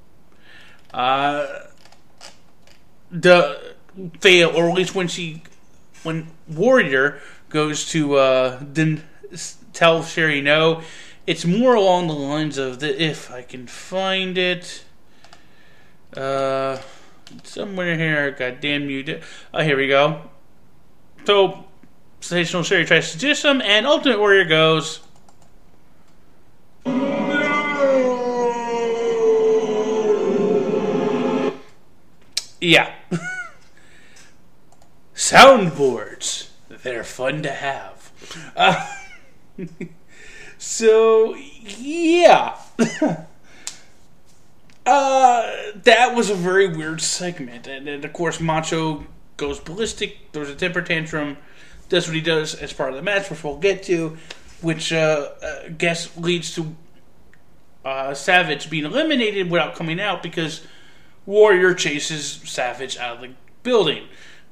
Uh, the fail, or at least when she, when Warrior goes to uh, then tell Sherry no, it's more along the lines of the if I can find it, uh, somewhere here. God damn you! Oh, here we go. So Sensational Sherry tries to seduce him, and Ultimate Warrior goes. Yeah. Soundboards. They're fun to have. Uh, so, yeah. uh, that was a very weird segment. And, and, of course, Macho goes ballistic, throws a temper tantrum, does what he does as part of the match, which we'll get to, which, uh, I guess, leads to uh, Savage being eliminated without coming out because Warrior chases Savage out of the building.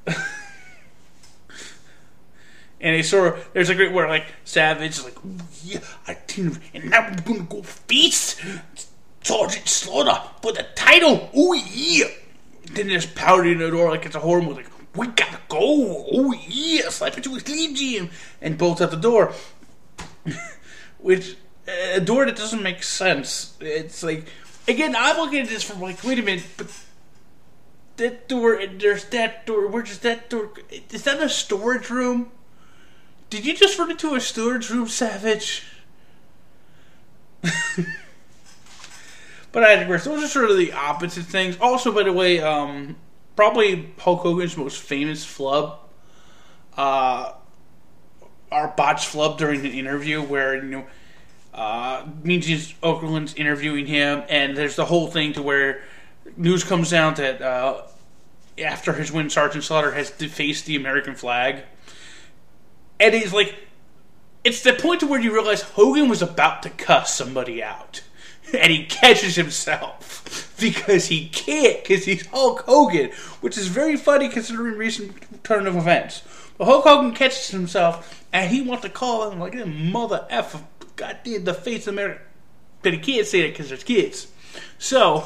And they sort of, there's a great word like Savage is like, oh, yeah, I think, and now we're gonna go face Sergeant Slaughter for the title. Oh yeah. Then there's pounding the door like it's a horror movie. Like, we gotta go. Oh yeah, slap it to his Slim Jim, and bolts out the door. Which a door that doesn't make sense. It's like, again, I'm looking at this from like, wait a minute, but that door, there's that door. Where does that door? Is that a storage room? Did you just run into a storage room, Savage? But I digress. Those are sort of the opposite things. Also, by the way, um, probably Hulk Hogan's most famous flub, uh, our botched flub during the interview where, you know, uh, Mean Gene Okerlund's interviewing him, and there's the whole thing to where news comes out that uh, after his win, Sergeant Slaughter has defaced the American flag. And he's like, it's the point to where you realize Hogan was about to cuss somebody out. And he catches himself because he can't, because he's Hulk Hogan, which is very funny considering recent turn of events. But Hulk Hogan catches himself, and he wants to call him like, mother F, goddamn, the face of America. But he can't say it because there's kids. So,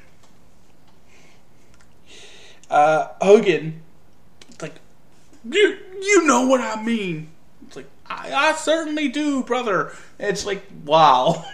uh, Hogan, it's like, you, you know what I mean. It's like, I, I certainly do, brother. And it's like, wow.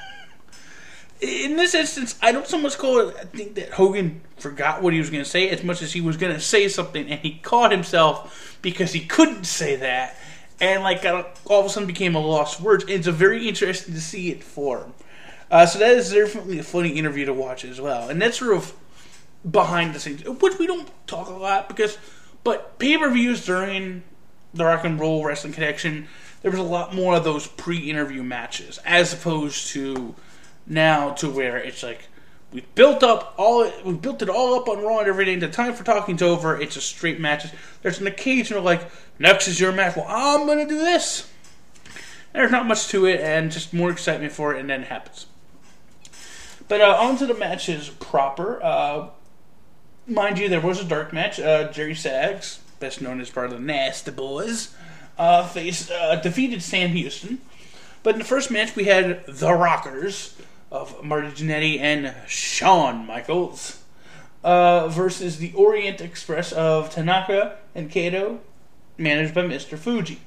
In this instance, I don't so much call it, I think that Hogan forgot what he was going to say as much as he was going to say something, and he caught himself because he couldn't say that, and like all of a sudden became a lost word. It's a very interesting to see it form. Uh, so that is definitely a funny interview to watch as well, and that's sort of behind the scenes, which we don't talk a lot because, but pay-per-views during the Rock and Roll Wrestling Connection, there was a lot more of those pre-interview matches as opposed to now to where it's like we built up all we built it all up on Raw and everything. The time for talking's over. It's a straight matches. There's an occasional like next is your match. Well, I'm gonna do this. There's not much to it, and just more excitement for it, and then it happens. But uh, on to the matches proper. Uh, mind you, there was a dark match. Uh, Jerry Sags, best known as part of the Nasty Boys, uh, faced uh, defeated Sam Houston. But in the first match, we had the Rockers of Marty Jannetty and Shawn Michaels uh, versus the Orient Express of Tanaka and Kato, managed by Mister Fuji.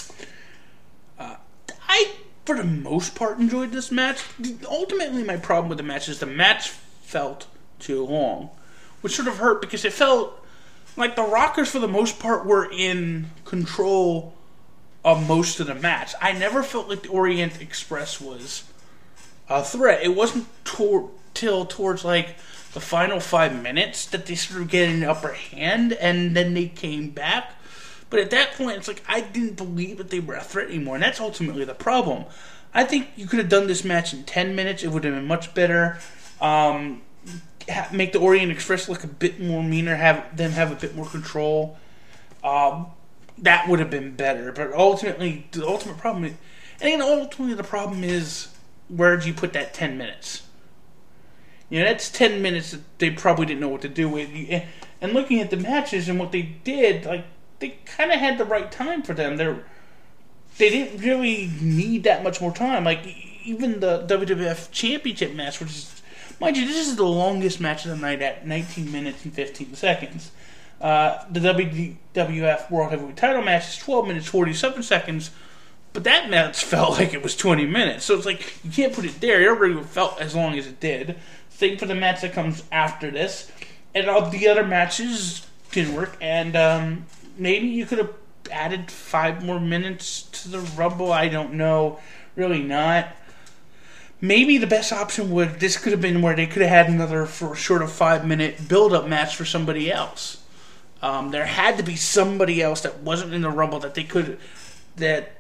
Uh, I, for the most part, enjoyed this match. Ultimately, my problem with the match is the match felt too long, which sort of hurt because it felt like the Rockers, for the most part, were in control of most of the match. I never felt like the Orient Express was a threat. It wasn't tor- till towards like the final five minutes that they started getting the upper hand, and then they came back. But at that point, it's like I didn't believe that they were a threat anymore, and that's ultimately the problem. I think you could have done this match in ten minutes. It would have been much better. Um, ha- make the Orient Express look a bit more meaner, have them have a bit more control. Um, that would have been better. But ultimately, the ultimate problem is, and then ultimately the problem is, where did you put that ten minutes? You know, that's ten minutes that they probably didn't know what to do with. And looking at the matches and what they did, like, they kind of had the right time for them. They're, they didn't really need that much more time. Like, even the W W F Championship match, which is, mind you, this is the longest match of the night at nineteen minutes and fifteen seconds. Uh, the W W F World Heavyweight Title match is twelve minutes, forty-seven seconds. But that match felt like it was twenty minutes. So it's like, you can't put it there. It already felt as long as it did. Same for the match that comes after this. And all the other matches didn't work. And um, maybe you could have added five more minutes to the Rumble. I don't know. Really not. Maybe the best option would, this could have been where they could have had another for short of five minute build-up match for somebody else. Um, there had to be somebody else that wasn't in the Rumble that they could, that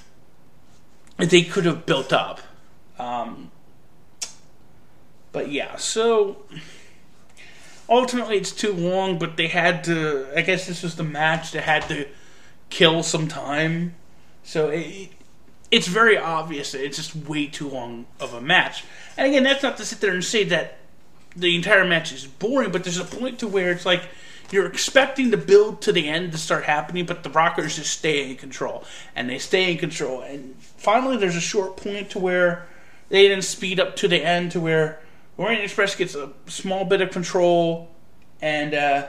they could have built up. Um, but yeah, so ultimately it's too long, but they had to, I guess this was the match that had to kill some time. So it, it's very obvious that it's just way too long of a match. And again, that's not to sit there and say that the entire match is boring, but there's a point to where it's like, you're expecting the build to the end to start happening, but the Rockers just stay in control. And they stay in control. And finally, there's a short point to where they then speed up to the end to where Orient Express gets a small bit of control, and uh,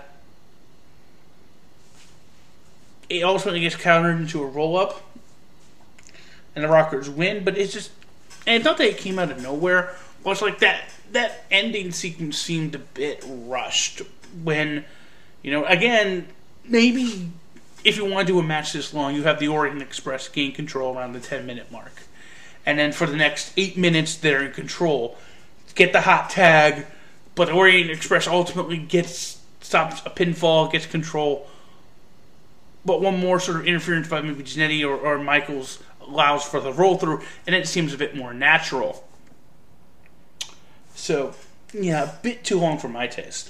it ultimately gets countered into a roll-up. And the Rockers win, but it's just... And it's not that it came out of nowhere. But it's like that, that ending sequence seemed a bit rushed when... You know, again, maybe if you want to do a match this long, you have the Orient Express gain control around the ten-minute mark. And then for the next eight minutes, they're in control. get the hot tag, but the Orient Express ultimately gets stops a pinfall, gets control. But one more sort of interference by maybe Jannetty or, or Michaels allows for the roll through, and it seems a bit more natural. So, yeah, a bit too long for my taste.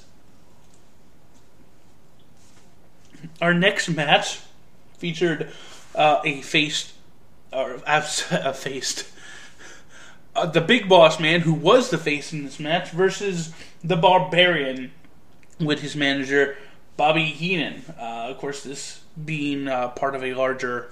Our next match featured uh, a faced, or a faced, uh, the Big Boss Man, who was the face in this match, versus the Barbarian with his manager, Bobby Heenan. Uh, of course, this being uh, part of a larger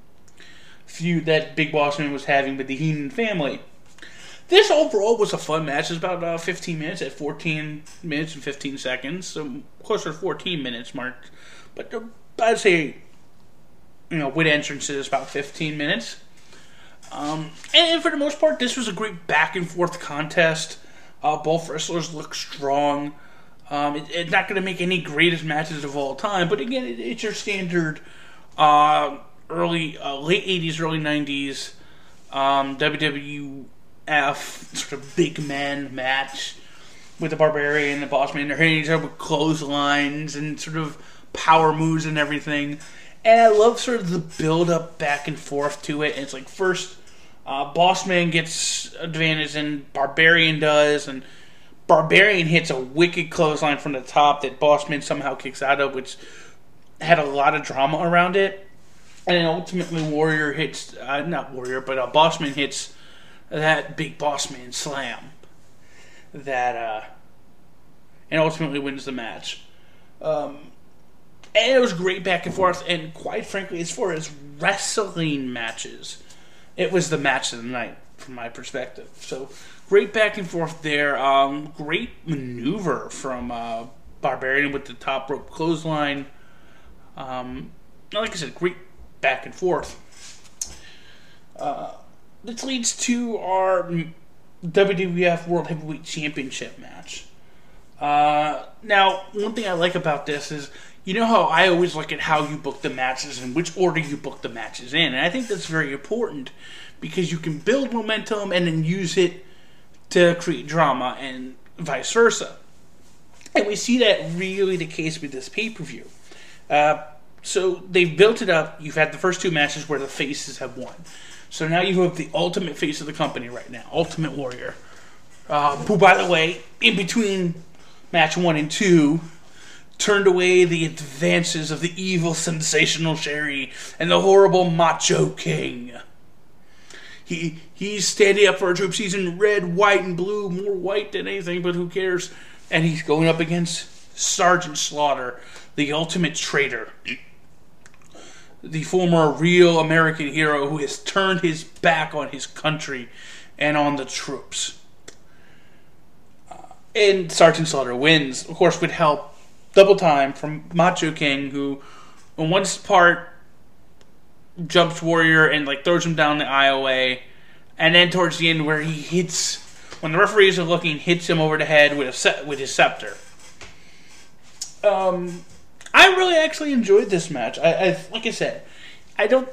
feud that Big Boss Man was having with the Heenan family. This overall was a fun match. It was about uh, fifteen minutes at fourteen minutes and fifteen seconds, so closer to fourteen minutes mark. But uh, I'd say, you know, with entrances, about fifteen minutes. Um, and for the most part, this was a great back and forth contest. Uh, both wrestlers look strong. Um, it, it's not going to make any greatest matches of all time, but again, it, it's your standard uh, early, uh, late eighties, early nineties um, W W F sort of big man match with the Barbarian and the Boss Man. They're hitting each other with clotheslines and sort of power moves and everything. And I love sort of the build up back and forth to it. And it's like first, uh, Boss Man gets advantage and Barbarian does, and Barbarian hits a wicked clothesline from the top that Boss Man somehow kicks out of, which had a lot of drama around it. And then ultimately Warrior hits, uh, not Warrior, but uh, Boss Man hits that big Boss Man slam that, uh, and ultimately wins the match. Um, and it was great back and forth, and quite frankly, as far as wrestling matches, it was the match of the night from my perspective. So, great back and forth there. Um, great maneuver from uh, Barbarian with the top rope clothesline. Um, like I said, great back and forth. Uh, this leads to our W W F World Heavyweight Championship match. Uh, now, one thing I like about this is, you know how I always look at how you book the matches and which order you book the matches in. And I think that's very important because you can build momentum and then use it to create drama and vice versa. And we see that really the case with this pay-per-view. Uh, so they've built it up. You've had the first two matches where the faces have won. So now you have the ultimate face of the company right now, Ultimate Warrior. Uh, who, by the way, in between match one and two, turned away the advances of the evil, sensational Sherry and the horrible Macho King. He He's standing up for our troops. He's in red, white, and blue. More white than anything, but who cares? And he's going up against Sergeant Slaughter, the ultimate traitor. The former real American hero who has turned his back on his country and on the troops. Uh, and Sergeant Slaughter wins, of course, with help, double time, from Macho King, who, on one part, jumps Warrior and like throws him down the aisleway, and then towards the end, where he hits, when the referees are looking, hits him over the head with a se- with his scepter. Um. I really actually enjoyed this match. I, I like I said, I don't.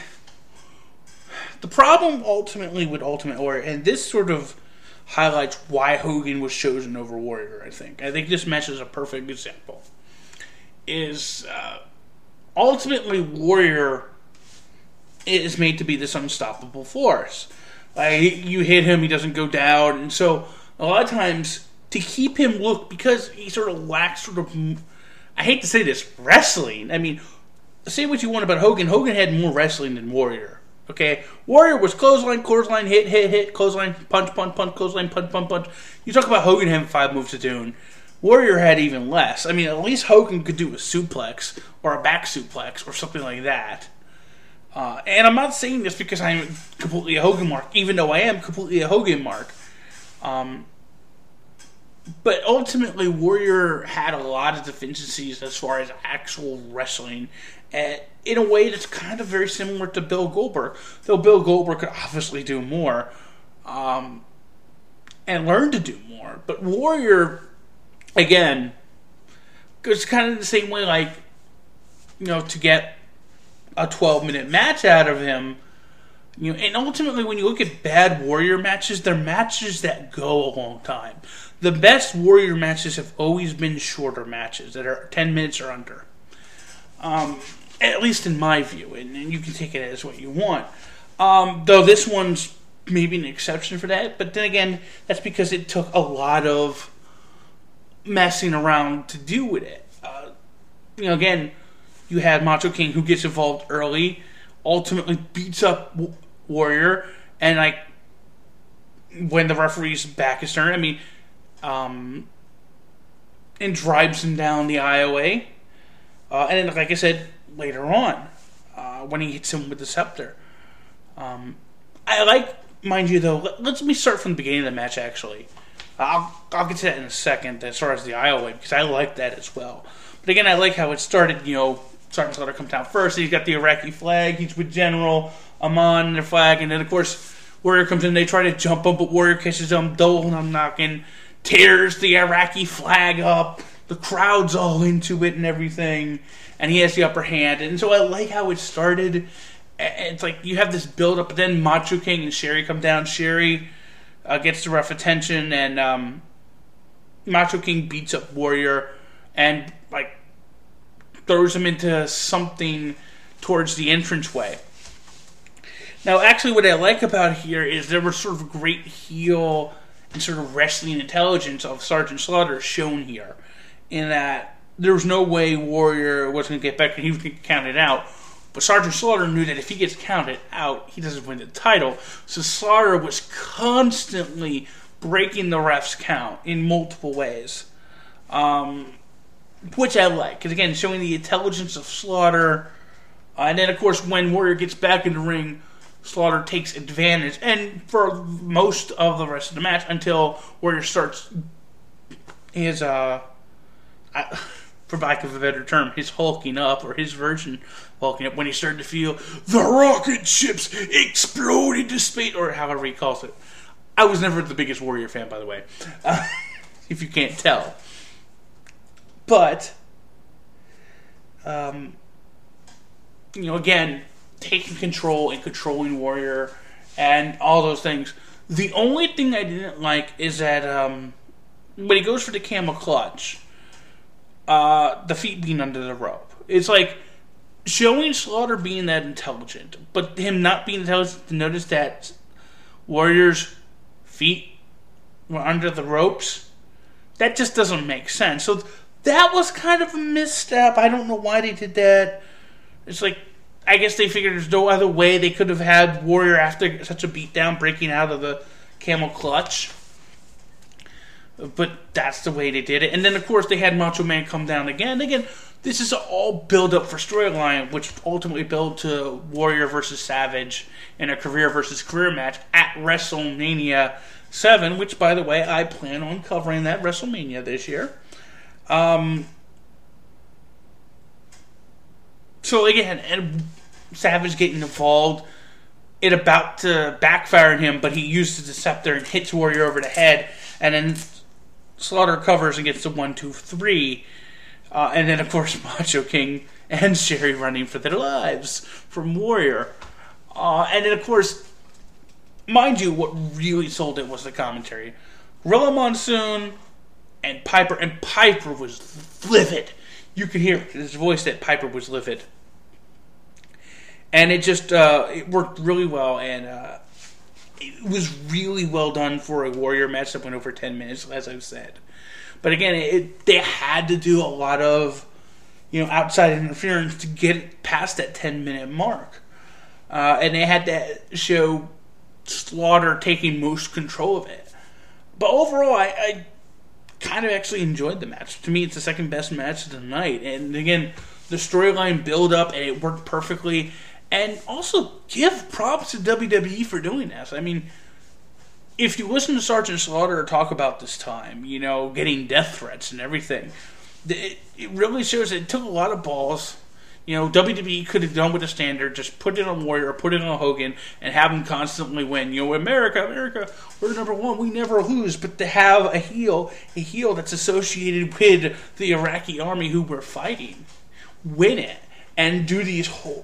The problem ultimately with Ultimate Warrior, and this sort of highlights why Hogan was chosen over Warrior. I think. I think this match is a perfect example. Is uh, ultimately Warrior is made to be this unstoppable force. Like, you hit him, he doesn't go down, and so a lot of times to keep him look, because he sort of lacks sort of. I hate to say this, wrestling. I mean, say what you want about Hogan. Hogan had more wrestling than Warrior. Okay? Warrior was clothesline, clothesline, hit, hit, hit, clothesline, punch, punch, punch, clothesline, punch, punch, punch. You talk about Hogan having five moves to do. Warrior had even less. I mean, at least Hogan could do a suplex or a back suplex or something like that. Uh, and I'm not saying this because I'm completely a Hogan mark, even though I am completely a Hogan mark. Um... But ultimately, Warrior had a lot of deficiencies as far as actual wrestling, and in a way that's kind of very similar to Bill Goldberg. Though Bill Goldberg could obviously do more, um, and learn to do more. But Warrior, again, goes kind of the same way, like, you know, to get a twelve-minute match out of him, You know, and ultimately, when you look at bad Warrior matches, they're matches that go a long time. The best Warrior matches have always been shorter matches that are ten minutes or under. Um, at least in my view, and, and you can take it as what you want. Um, though this one's maybe an exception for that, but then again, that's because it took a lot of messing around to do with it. Uh, you know, again, you had Macho King who gets involved early, ultimately beats up Warrior, and like when the referee's back is turned, I mean, um, and drives him down the aisleway. Uh, and then, like I said, later on, uh, when he hits him with the scepter. Um, I like, mind you though, let, let me start from the beginning of the match actually. I'll, I'll get to that in a second as far as the aisleway, because I like that as well. But again, I like how it started, you know, Sergeant Slaughter comes down first, and he's got the Iraqi flag, he's with General Amon and their flag, and then of course, Warrior comes in, they try to jump him, but Warrior catches him, double and knocking, tears the Iraqi flag up, the crowd's all into it and everything, and he has the upper hand, and so I like how it started. It's like you have this build up, but then Macho King and Sherry come down. Sherry uh, gets the ref attention, and um, Macho King beats up Warrior and like throws him into something towards the entranceway. Now, actually, what I like about here is there was sort of great heel and sort of wrestling intelligence of Sergeant Slaughter shown here, in that there was no way Warrior was going to get back and he was going to count it out. But Sergeant Slaughter knew that if he gets counted out, he doesn't win the title. So Slaughter was constantly breaking the ref's count in multiple ways. Um, which I like. Because again, showing the intelligence of Slaughter. Uh, and then, of course, when Warrior gets back in the ring, Slaughter takes advantage. And for most of the rest of the match, until Warrior starts his, uh... I, for lack of a better term, his hulking up, or his version of hulking up, when he started to feel the rocket ships explode into space, or however he calls it. I was never the biggest Warrior fan, by the way, uh, if you can't tell. But, um, you know, again, taking control and controlling Warrior and all those things. The only thing I didn't like is that um, when he goes for the camel clutch, Uh, the feet being under the rope. It's like showing Slaughter being that intelligent, but him not being intelligent to notice that Warrior's feet were under the ropes. That just doesn't make sense. So that was kind of a misstep. I don't know why they did that. It's like, I guess they figured there's no other way they could have had Warrior after such a beatdown breaking out of the camel clutch. But that's the way they did it. And then, of course, they had Macho Man come down again. Again, this is all build-up for storyline, which ultimately built to Warrior versus Savage in a career versus career match at WrestleMania seven, which, by the way, I plan on covering that WrestleMania this year. Um, so, again, and Savage getting involved, it about to backfire on him, but he uses the scepter and hits Warrior over the head, and then Slaughter covers and gets the one, two, three. Uh, and then, of course, Macho King and Sherry running for their lives from Warrior. Uh, and then, of course, mind you, what really sold it was the commentary. Gorilla Monsoon and Piper. And Piper was livid. You could hear in his voice that Piper was livid. And it just uh, it worked really well. And uh, it was really well done for a Warrior match that went over ten minutes, as I've said. But again, it, they had to do a lot of, you know, outside interference to get past that ten-minute mark. Uh, and they had to show Slaughter taking most control of it. But overall, I, I kind of actually enjoyed the match. To me, it's the second best match of the night. And again, the storyline build up, and it worked perfectly. And also, give props to W W E for doing this. I mean, if you listen to Sergeant Slaughter talk about this time, you know, getting death threats and everything, it, it really shows that it took a lot of balls. You know, W W E could have done with a standard, just put it on Warrior, put it on Hogan, and have him constantly win. You know, America, America, we're number one, we never lose. But to have a heel, a heel that's associated with the Iraqi army who we're fighting, win it, and do these whole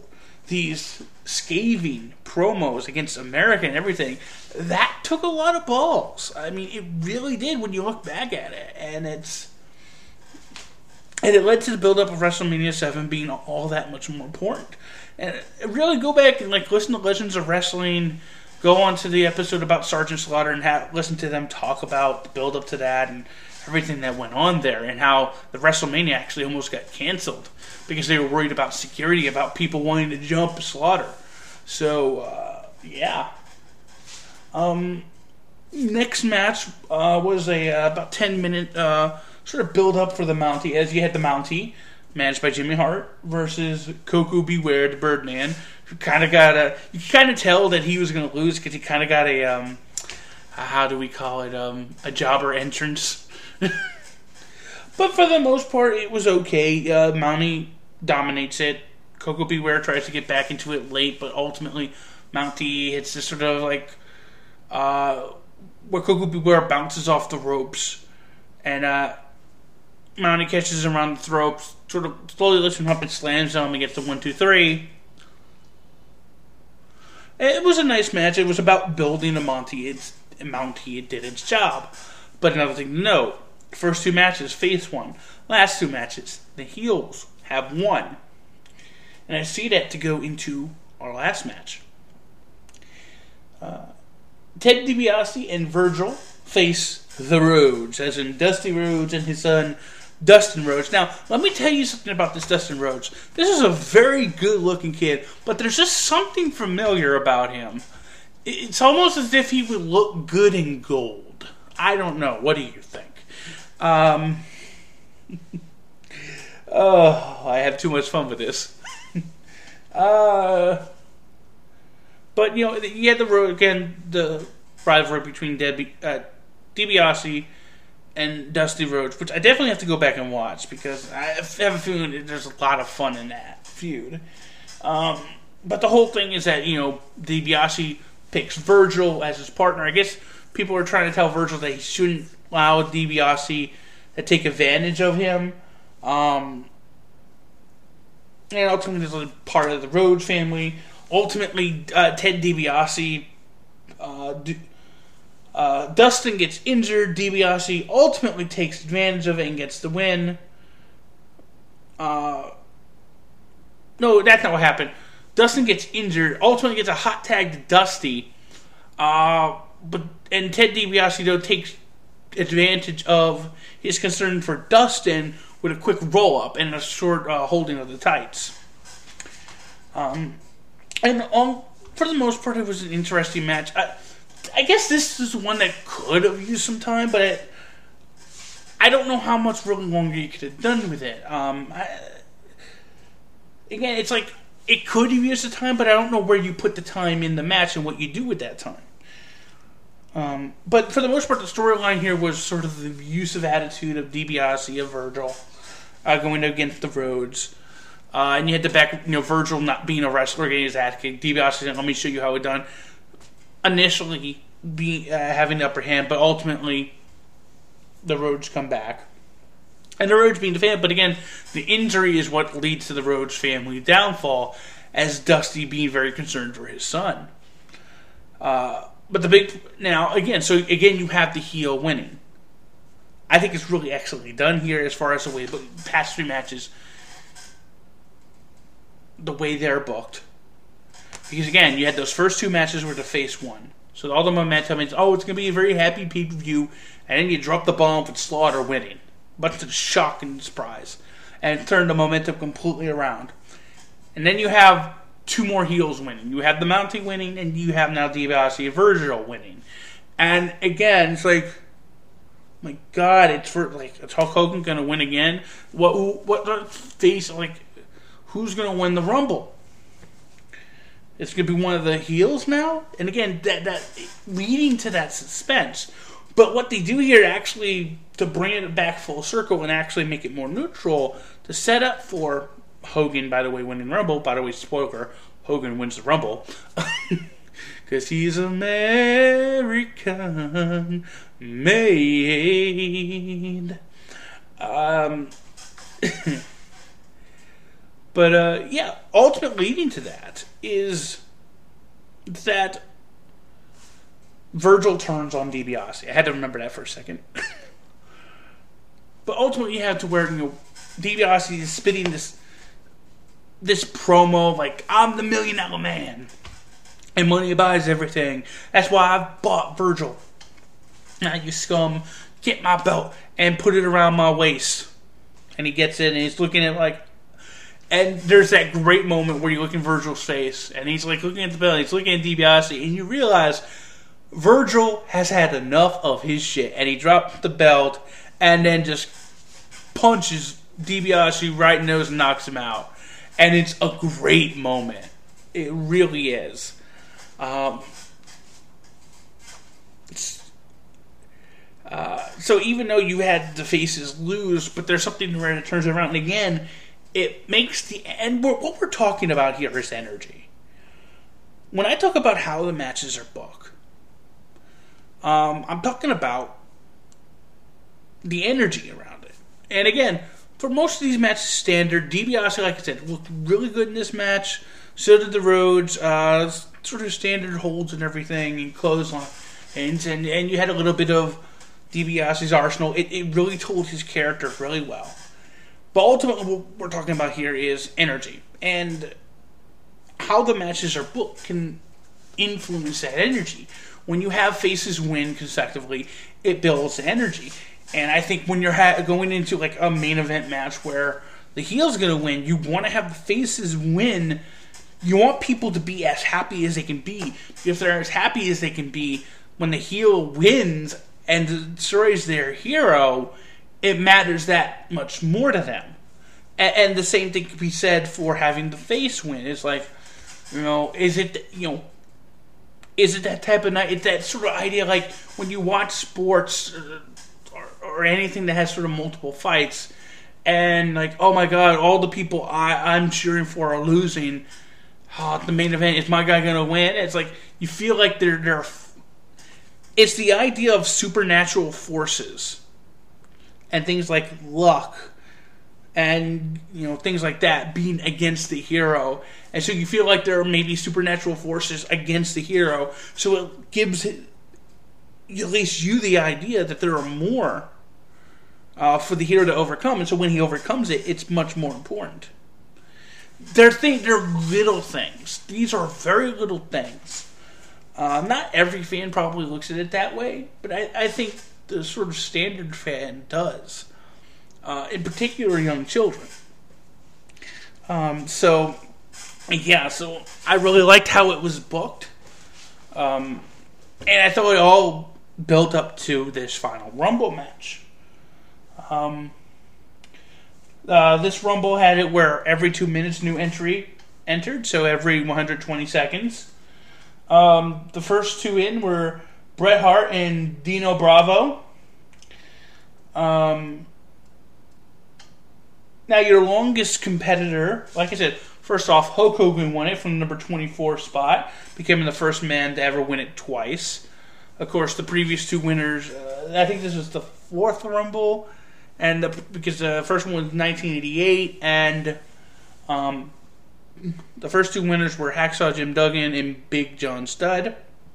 these scathing promos against America and everything, that took a lot of balls. I mean, it really did when you look back at it. And it's and it led to the build-up of WrestleMania seven being all that much more important. And really go back and like listen to Legends of Wrestling, go on to the episode about Sergeant Slaughter and have, listen to them talk about the build-up to that and everything that went on there, and how the WrestleMania actually almost got canceled because they were worried about security, about people wanting to jump Slaughter. So, uh, yeah. Um, next match uh, was a uh, about ten minute uh, sort of build up for the Mountie, as you had the Mountie managed by Jimmy Hart versus Koko Beware, the Birdman. You kind of got a, you kind of tell that he was going to lose because he kind of got a, um, how do we call it, um, a jobber entrance. But for the most part, it was okay. Uh, Mountie dominates it. Koko Beware tries to get back into it late, but ultimately Mountie hits this sort of like uh, where Koko Beware bounces off the ropes, and uh, Mountie catches him around the ropes, sort of slowly lifts him up and slams him and gets the one, two, three. It was a nice match. It was about building a Mountie. It's Mountie. It did its job. But another thing to note: first two matches, face won. Last two matches, the heels have won. And I see that to go into our last match. Uh, Ted DiBiase and Virgil face the Rhodes, as in Dusty Rhodes and his son Dustin Rhodes. Now, let me tell you something about this Dustin Rhodes. This is a very good-looking kid, but there's just something familiar about him. It's almost as if he would look good in gold. I don't know. What do you think? Um, oh, I have too much fun with this. uh, but, you know, you had the road again, the rivalry between Debbie, uh, DiBiase and Dusty Rhodes, which I definitely have to go back and watch because I have a feeling that there's a lot of fun in that feud. Um, but the whole thing is that, you know, DiBiase picks Virgil as his partner. I guess people are trying to tell Virgil that he shouldn't allow DiBiase to take advantage of him. Um, and ultimately, this is part of the Rhodes family. Ultimately, uh, Ted DiBiase, uh, d- uh, Dustin gets injured. DiBiase ultimately takes advantage of it and gets the win. Uh, no, that's not what happened. Dustin gets injured. Ultimately, gets a hot tag to Dusty. Uh, but and Ted DiBiase though takes advantage of his concern for Dustin with a quick roll up and a short uh, holding of the tights. Um, and on, for the most part, it was an interesting match. I, I guess this is one that could have used some time, but it, I don't know how much really longer you could have done with it. Um, I, again, it's like it could have used the time, but I don't know where you put the time in the match and what you do with that time. Um, but for the most part, the storyline here was sort of the abusive attitude of DiBiase, of Virgil, uh, going against the Rhodes. Uh, and you had the back, you know, Virgil not being a wrestler, getting his ass kicked. DiBiase said, let me show you how it's done. Initially, be, uh, having the upper hand, but ultimately, the Rhodes come back. And the Rhodes being defended, but again, the injury is what leads to the Rhodes family downfall, as Dusty being very concerned for his son. Uh... But the big, now, again, so again, you have the heel winning. I think it's really excellently done here as far as the way, but past three matches, the way they're booked. Because again, you had those first two matches where the face won. So all the momentum is, oh, it's going to be a very happy pay-per-view, and then you drop the bomb with Slaughter winning. But to the shock and surprise. And turn the momentum completely around. And then you have two more heels winning. You have the Mountie winning, and you have now DiBiase and Virgil winning. And again, it's like, my God, it's for like, is Hulk Hogan going to win again? What? What face? Like, who's going to win the Rumble? It's going to be one of the heels now. And again, that that leading to that suspense. But what they do here, actually, to bring it back full circle and actually make it more neutral, to set up for Hogan, by the way, winning Rumble. By the way, spoiler, Hogan wins the Rumble. Because he's American made. Um, But, uh, yeah, ultimate leading to that is that Virgil turns on DiBiase. I had to remember that for a second. But ultimately you have to where, you know, DiBiase is spitting this this promo like, I'm the million dollar man. And money buys everything. That's why I've bought Virgil. Now you scum, get my belt and put it around my waist. And he gets it and he's looking at like, and there's that great moment where you look in Virgil's face and he's like looking at the belt, and he's looking at DiBiase, and you realize Virgil has had enough of his shit, and he dropped the belt and then just punches DiBiase right in the nose and knocks him out. And it's a great moment. It really is. Um, it's, uh, so even though you had the faces lose, but there's something where it turns around, and again, it makes the and we're, what we're talking about here is energy. When I talk about how the matches are booked, um, I'm talking about the energy around it. And again, for most of these matches, standard. DiBiase, like I said, looked really good in this match. So did the Rhodes. Uh, sort of standard holds and everything, and clothesline, and and and you had a little bit of DiBiase's arsenal. It it really told his character really well. But ultimately, what we're talking about here is energy, and how the matches are booked can influence that energy. When you have faces win consecutively, it builds energy. And I think when you're ha- going into like a main event match where the heel's going to win, you want to have the faces win. You want people to be as happy as they can be. If they're as happy as they can be when the heel wins and destroys their hero, it matters that much more to them. And, and the same thing could be said for having the face win. It's like, you know, is it, you know, is it that type of night? It's that sort of idea like when you watch sports uh, or, or anything that has sort of multiple fights, and like, oh my God, all the people I, I'm cheering for are losing. Oh, the main event, is my guy going to win? It's like, you feel like they're, they're... It's the idea of supernatural forces. And things like luck. And, you know, things like that being against the hero. And so you feel like there are maybe supernatural forces against the hero. So it gives it, at least you the idea that there are more uh, for the hero to overcome. And so when he overcomes it, it's much more important. They're, thing, they're little things. These are very little things. Uh, not every fan probably looks at it that way, but I, I think the sort of standard fan does. Uh, in particular, young children. Um, so, yeah, so I really liked how it was booked. Um, and I thought it all built up to this final Rumble match. Um... Uh, this Rumble had it where every two minutes new entry entered, so every one hundred twenty seconds. Um, the first two in were Bret Hart and Dino Bravo. Um, now, your longest competitor, like I said, first off, Hulk Hogan won it from the number twenty-four spot, becoming the first man to ever win it twice. Of course, the previous two winners, uh, I think this was the fourth Rumble. And the, because the first one was nineteen eighty-eight, and um, the first two winners were Hacksaw Jim Duggan and Big John Studd.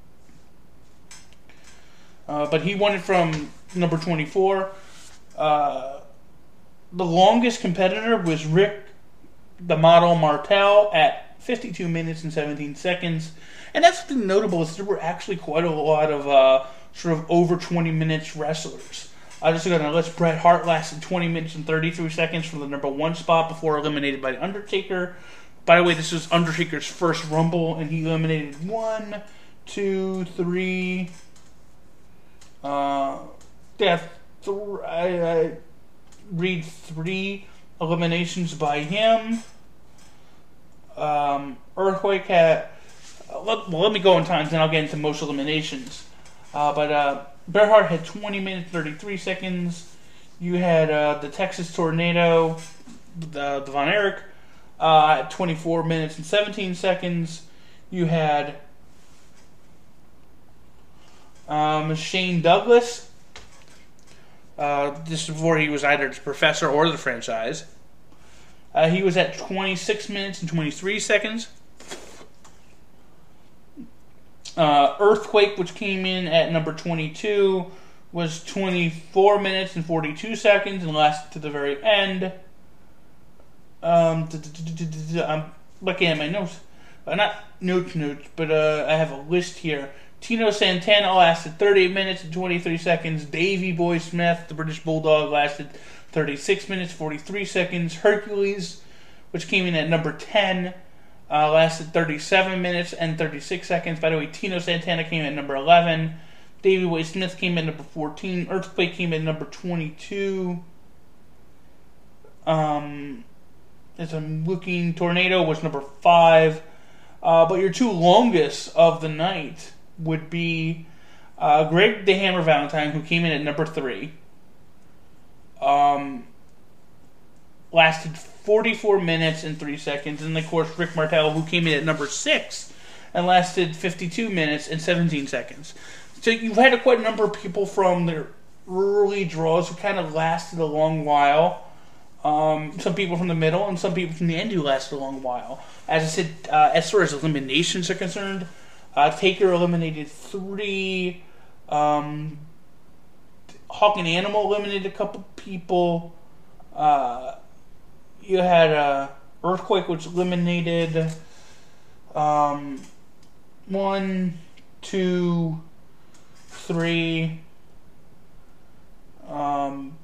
Uh, but he won it from number twenty-four. Uh, the longest competitor was Rick the Model Martel at fifty-two minutes and seventeen seconds. And that's something notable is there were actually quite a lot of uh, sort of over twenty minutes wrestlers. I just got to list Bret Hart lasted twenty minutes and thirty-three seconds for the number one spot before eliminated by The Undertaker. By the way, this was Undertaker's first Rumble, and he eliminated one, two, three, uh, yeah, th- I, I read three eliminations by him. Um, Earthquake had, uh, let, well, let me go in times, then I'll get into most eliminations. Uh, but, uh, Bret Hart had twenty minutes, thirty-three seconds. You had uh, the Texas Tornado, the, the Von Erich, uh, at twenty-four minutes and seventeen seconds. You had um, Shane Douglas. Uh, this is before he was either the professor or the franchise. Uh, he was at twenty-six minutes and twenty-three seconds. Uh, Earthquake, which came in at number twenty-two, was twenty-four minutes and forty-two seconds and lasted to the very end. Um, I'm looking at my notes. Uh, not notes, notes, but uh, I have a list here. Tino Santana lasted thirty-eight minutes and twenty-three seconds. Davey Boy Smith, the British Bulldog, lasted thirty-six minutes, forty-three seconds. Hercules, which came in at number ten, uh, lasted thirty-seven minutes and thirty-six seconds. By the way, Tino Santana came in at number eleven. Davey Boy Smith came in at number fourteen. Earthquake came in at number twenty-two. Um, as I'm looking, Tornado was number five. Uh, but your two longest of the night would be uh, Greg the Hammer Valentine, who came in at number three. Um, lasted forty-four minutes and three seconds. And, of course, Rick Martel, who came in at number six and lasted fifty-two minutes and seventeen seconds. So you've had a quite a number of people from their early draws who kind of lasted a long while. Um, some people from the middle and some people from the end who lasted a long while. As I said, uh, as far as eliminations are concerned, uh, Taker eliminated three. Um, Hawk and Animal eliminated a couple people. Uh, you had uh, Earthquake, which eliminated um, one, two, three. Um,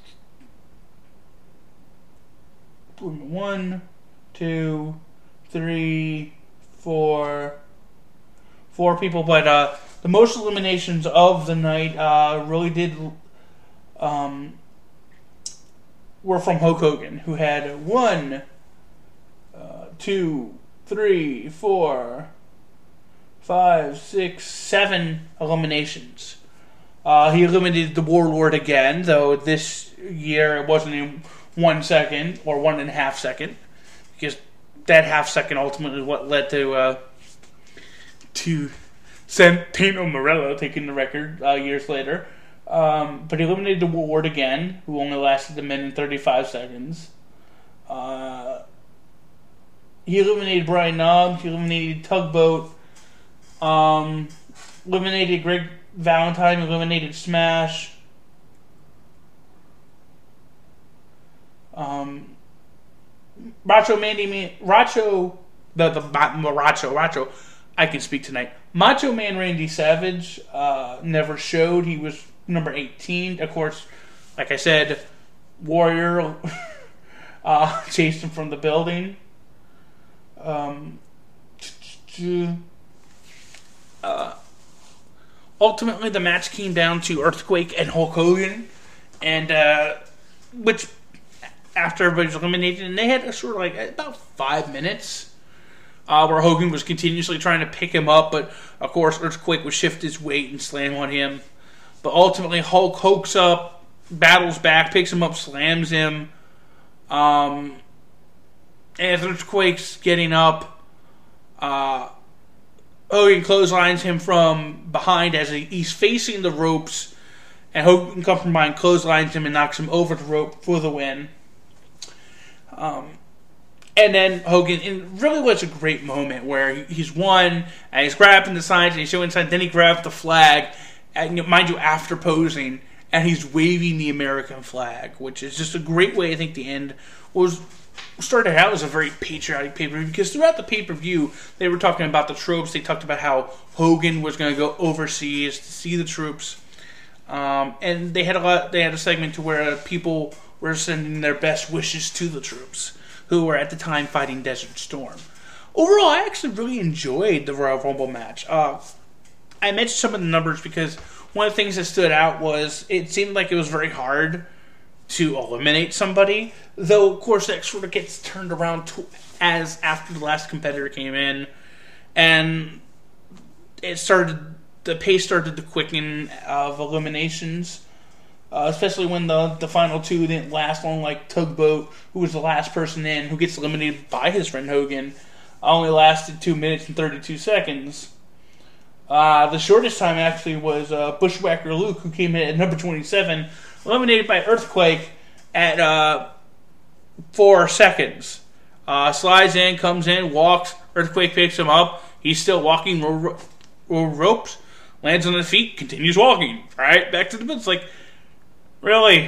one, two, three, four, four people. But uh, the most eliminations of the night uh, really did um, were from Hulk Hogan, who had one, uh, two, three, four, five, six, seven eliminations. Uh, he eliminated the Warlord again, though this year it wasn't in one second or one and a half second, because that half second ultimately is what led to uh, to Santino Marella taking the record uh, years later. Um, but he eliminated the Warlord again, who only lasted a minute and thirty-five seconds. Uh, he eliminated Brian Knobbs. He eliminated Tugboat. Um, eliminated Greg Valentine. Eliminated Smash. Um, Macho Mandy Man, Racho, the the Macho Racho, I can speak tonight. Macho Man Randy Savage uh, never showed. He was number eighteen. Of course, like I said, Warrior uh, chased him from the building. Um, uh, ultimately, the match came down to Earthquake and Hulk Hogan, and uh, which. After everybody was eliminated, and they had a sort of like about five minutes uh, where Hogan was continuously trying to pick him up, but of course Earthquake would shift his weight and slam on him. But ultimately Hulk hooks up, battles back, picks him up, slams him. Um, and as Earthquake's getting up, uh, Hogan clotheslines him from behind as he, he's facing the ropes, and Hogan comes from behind, clotheslines him, and knocks him over the rope for the win. Um, and then Hogan, it really was a great moment where he's won, and he's grabbing the signs, and he's showing signs, then he grabs the flag, and mind you, after posing, and he's waving the American flag, which is just a great way, I think, the end was started out as a very patriotic pay-per-view, because throughout the pay-per-view, they were talking about the troops. They talked about how Hogan was going to go overseas to see the troops, um, and they had a lot, they had a segment to where people were sending their best wishes to the troops, who were at the time fighting Desert Storm. Overall, I actually really enjoyed the Royal Rumble match. Uh, I mentioned some of the numbers because one of the things that stood out was it seemed like it was very hard to eliminate somebody, though, of course, that sort of gets turned around to, as after the last competitor came in, and it started, the pace started to quicken of eliminations. Uh, especially when the, the final two didn't last long, like Tugboat, who was the last person in, who gets eliminated by his friend Hogan, only lasted two minutes and thirty-two seconds. Uh, the shortest time, actually, was uh, Bushwhacker Luke, who came in at number twenty-seven, eliminated by Earthquake at uh, four seconds. Uh, slides in, comes in, walks. Earthquake picks him up. He's still walking ro- ro- ropes. Lands on his feet, continues walking. Right back to the boots. Like, really?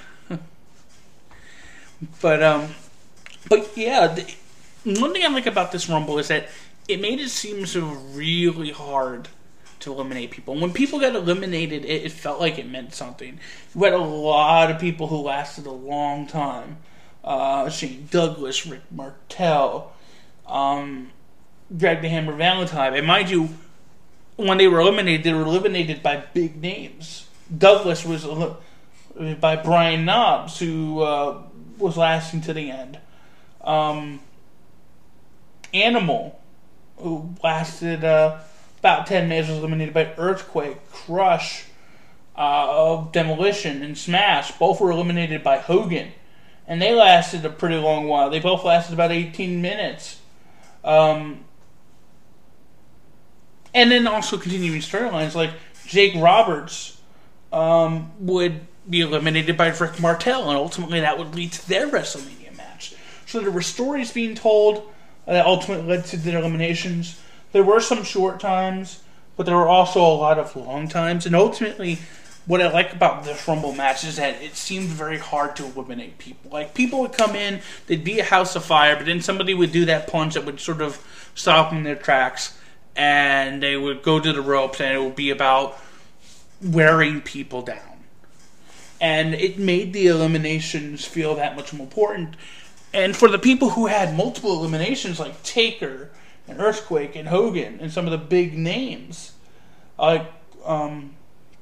but um, but yeah. The, one thing I like about this Rumble is that it made it seem so really hard to eliminate people. When people got eliminated, it, it felt like it meant something. You had a lot of people who lasted a long time. Uh, Shane Douglas, Rick Martel, um, Greg the Hammer Valentine. And mind you, when they were eliminated, they were eliminated by big names. Douglas was eliminated by Brian Knobbs, who uh, was lasting to the end. Um, Animal, who lasted uh, about ten minutes, was eliminated by Earthquake. Crush, uh, Demolition, and Smash both were eliminated by Hogan. And they lasted a pretty long while. They both lasted about eighteen minutes. Um, and then also continuing storylines like Jake Roberts um, would be eliminated by Rick Martel, and ultimately that would lead to their WrestleMania match. So there were stories being told that ultimately led to their eliminations. There were some short times, but there were also a lot of long times. And ultimately, what I like about this Rumble match is that it seemed very hard to eliminate people. Like, people would come in, they'd be a house of fire, but then somebody would do that punch that would sort of stop them in their tracks, and they would go to the ropes, and it would be about wearing people down. And it made the eliminations feel that much more important. And for the people who had multiple eliminations, like Taker and Earthquake and Hogan and some of the big names, like um,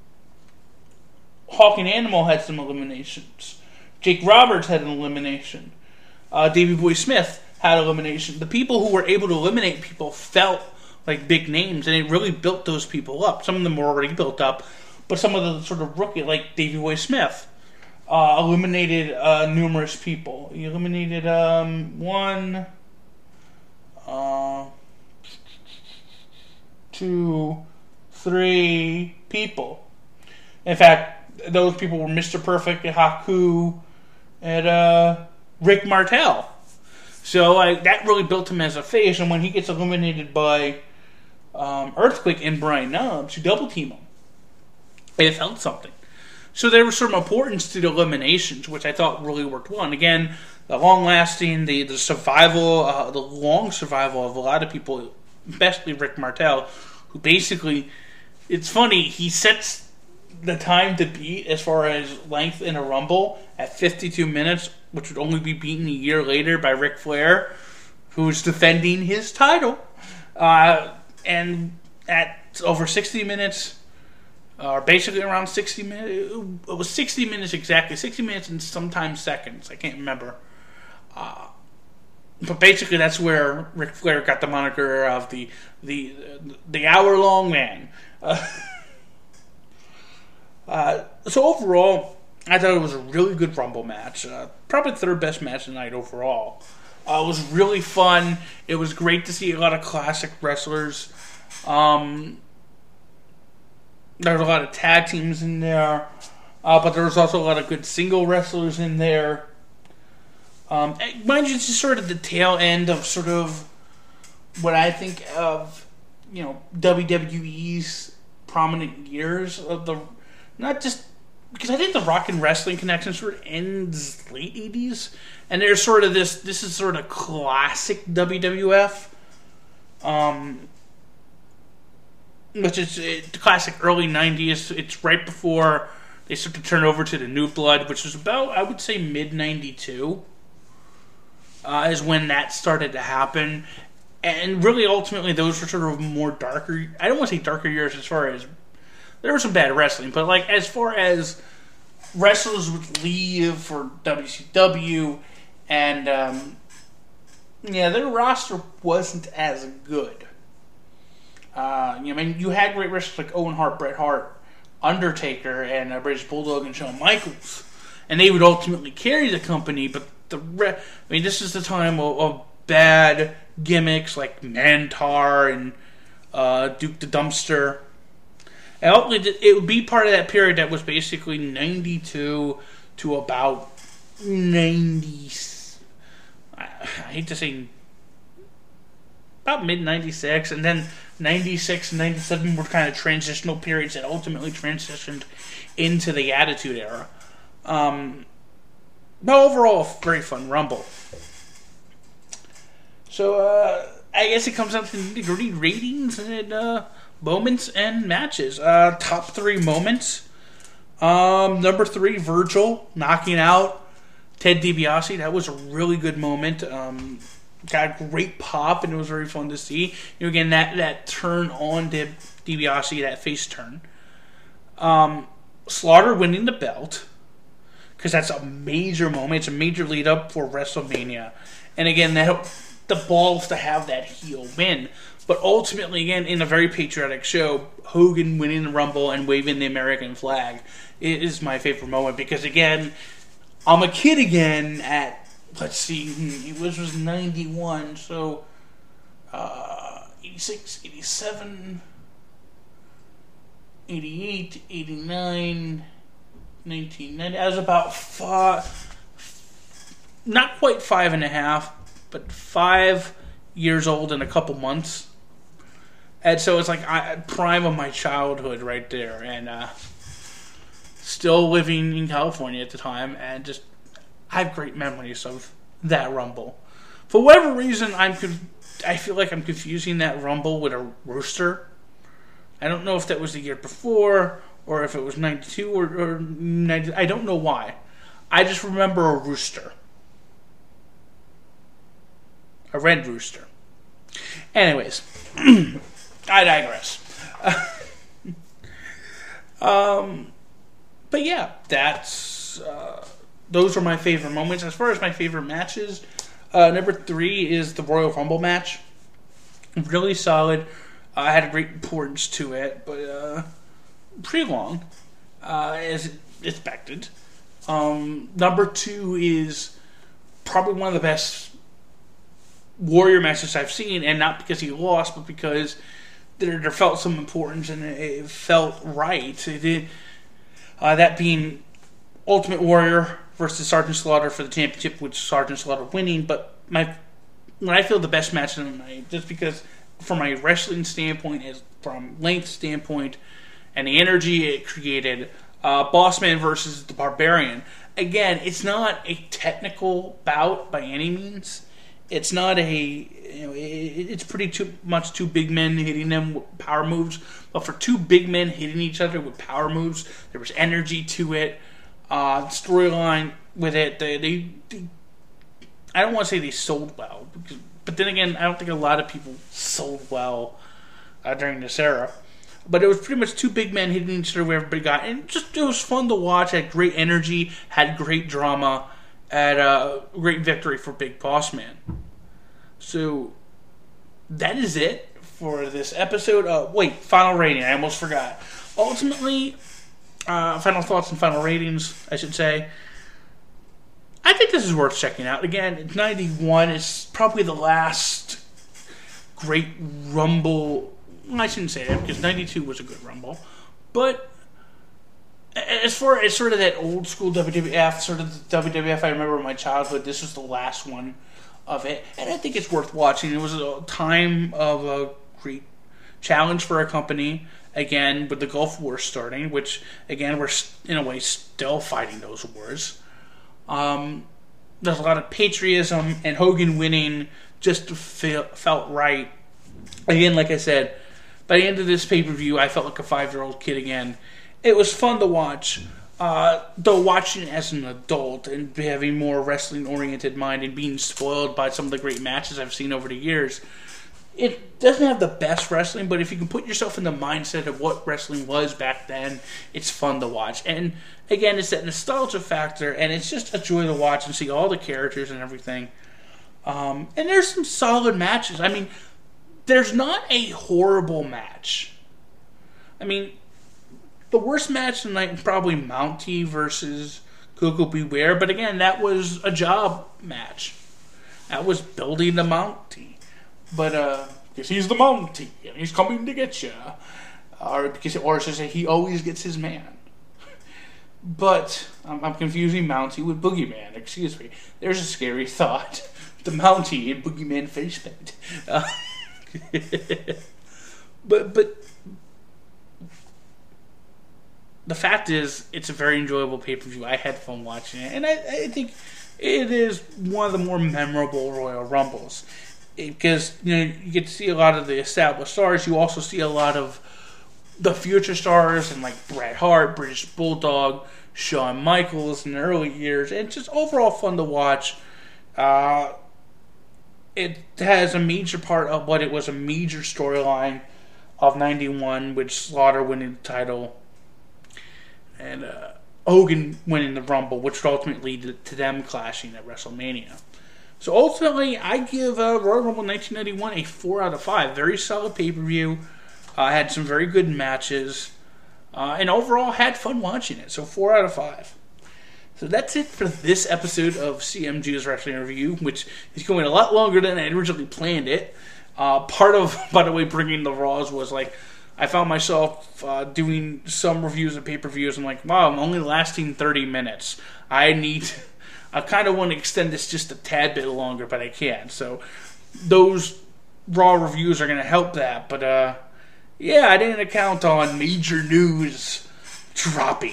Hawk and Animal had some eliminations. Jake Roberts had an elimination. Uh, Davey Boy Smith had elimination. The people who were able to eliminate people felt like big names, and it really built those people up. Some of them were already built up, but some of the sort of rookie, like Davey Boy Smith, Uh, eliminated uh, numerous people. He eliminated um, one, uh, two, three people. In fact, those people were Mister Perfect, Haku, and uh, Rick Martel. So like, that really built him as a face, and when he gets eliminated by um, Earthquake and Brian Knobbs, who double team him, it felt something. So there was some importance to the eliminations, which I thought really worked well. And again, the long-lasting, the, the survival, uh, the long survival of a lot of people, especially Rick Martel, who basically, it's funny, he sets the time to beat as far as length in a Rumble at fifty-two minutes, which would only be beaten a year later by Ric Flair, who's defending his title. Uh, and at over sixty minutes... Or uh, basically around sixty minutes. It was sixty minutes exactly. sixty minutes and sometimes seconds. I can't remember. Uh, but basically, that's where Ric Flair got the moniker of the the the hour long man. Uh, uh, so overall, I thought it was a really good Rumble match. Uh, probably the third best match of the night overall. Uh, it was really fun. It was great to see a lot of classic wrestlers. Um, There was a lot of tag teams in there, uh, but there was also a lot of good single wrestlers in there. Um, mind you, it's just sort of the tail end of sort of what I think of, you know, W W E's prominent years of the, not just, because I think the Rock and Wrestling Connection sort of ends late eighties, and there's sort of this, this is sort of classic W W F, um... which is uh, classic early nineties. It's right before they start to turn over to the New Blood, which was about, I would say, mid ninety-two, uh, is when that started to happen. And really, ultimately, those were sort of more darker, I don't want to say darker years as far as, there was some bad wrestling, but like as far as wrestlers would leave for W C W, and um, yeah, their roster wasn't as good. Uh, you know, I mean, you had great wrestlers like Owen Hart, Bret Hart, Undertaker, and uh, British Bulldog and Shawn Michaels, and they would ultimately carry the company. But the, re- I mean, this is the time of, of bad gimmicks like Mantar and uh, Duke the Dumpster. And ultimately, it would be part of that period that was basically ninety-two to about ninety, I, I hate to say, about mid ninety-six, and then ninety-six and ninety-seven were kind of transitional periods that ultimately transitioned into the Attitude Era. Um, but overall, very fun Rumble. So, uh, I guess it comes down to nitty-gritty ratings and uh, moments and matches. Uh, top three moments. Um, number three, Virgil knocking out Ted DiBiase. That was a really good moment. Um, got a great pop, and it was very fun to see. You know, again, that, that turn on to DiBiase, that face turn. Um, Slaughter winning the belt, because that's a major moment. It's a major lead up for WrestleMania. And again, that the balls to have that heel win. But ultimately, again, in a very patriotic show, Hogan winning the Rumble and waving the American flag is my favorite moment. Because again, I'm a kid again at, let's see, it was, was ninety-one, so uh, eighty-six, eighty-seven, eighty-eight, eighty-nine, nineteen ninety. I was about five, not quite five and a half, but five years old in a couple months. And so it's like I, prime of my childhood right there. And uh, still living in California at the time, and just I have great memories of that Rumble. For whatever reason, I'm I feel like I'm confusing that Rumble with a rooster. I don't know if that was the year before, or if it was ninety-two, or, or ninety. I don't know why. I just remember a rooster. A red rooster. Anyways, I digress. um, but yeah, that's uh, those are my favorite moments. As far as my favorite matches, uh, number three is the Royal Rumble match. Really solid. Uh, I had a great importance to it, but uh, pretty long, uh, as expected. Um, number two is probably one of the best Warrior matches I've seen, and not because he lost, but because there, there felt some importance and it, it felt right. It did, uh, that being Ultimate Warrior versus Sergeant Slaughter for the championship, with Sergeant Slaughter winning. But my when I feel the best match of the night, just because from a wrestling standpoint, as from length standpoint, and the energy it created, uh, Bossman versus the Barbarian. Again, it's not a technical bout by any means. It's not a, you know, it, it's pretty too much two big men hitting them with power moves. But for two big men hitting each other with power moves, there was energy to it. Uh, storyline with it, they, they, they, I don't want to say they sold well, because, but then again, I don't think a lot of people sold well uh, during this era. But it was pretty much two big men hitting each other where everybody got, and just it was fun to watch. Had great energy, had great drama. At a great victory for Big Boss Man. So that is it for this episode. Uh, wait, final rating. I almost forgot. Ultimately, uh, final thoughts and final ratings, I should say. I think this is worth checking out. Again, it's ninety-one. It's probably the last great Rumble. I shouldn't say that, because ninety-two was a good Rumble. But as far as sort of that old school W W F, sort of the W W F I remember in my childhood, this was the last one of it. And I think it's worth watching. It was a time of a great challenge for our company, again, with the Gulf War starting, which, again, we're, in a way, still fighting those wars. Um, there's a lot of patriotism, and Hogan winning just feel, felt right. Again, like I said, by the end of this pay-per-view, I felt like a five-year-old kid again. It was fun to watch, uh, though watching it as an adult and having more wrestling-oriented mind and being spoiled by some of the great matches I've seen over the years. It doesn't have the best wrestling, but if you can put yourself in the mindset of what wrestling was back then, it's fun to watch. And again, it's that nostalgia factor, and it's just a joy to watch and see all the characters and everything. Um, and there's some solid matches. I mean, there's not a horrible match. I mean, the worst match tonight was probably Mountie versus Koko Beware, but again, that was a job match. That was building the Mountie. But, uh, because he's the Mountie, and he's coming to get you. Or, because, or should I say, he always gets his man. But, I'm, I'm confusing Mountie with Boogeyman, excuse me. There's a scary thought. the Mountie and Boogeyman face paint. Uh, but but the fact is, it's a very enjoyable pay per view. I had fun watching it, and I, I think it is one of the more memorable Royal Rumbles because you know you get to see a lot of the established stars. You also see a lot of the future stars and like Bret Hart, British Bulldog, Shawn Michaels in the early years, and it's just overall fun to watch. Uh, it has a major part of what it was a major storyline of ninety-one, with Slaughter winning the title and uh, Hogan winning the Rumble, which would ultimately lead to them clashing at WrestleMania. So ultimately, I give uh, Royal Rumble nineteen ninety-one a four out of five. Very solid pay-per-view. Uh, had some very good matches. Uh, and overall, had fun watching it. So four out of five. So that's it for this episode of C M G's Wrestling Review, which is going a lot longer than I originally planned it. Uh, part of, by the way, bringing the Raws was like, I found myself uh, doing some reviews of pay-per-views. I'm like, wow, I'm only lasting thirty minutes. I need, I kind of want to extend this just a tad bit longer, but I can't. So those Raw reviews are going to help that. But uh, yeah, I didn't account on major news dropping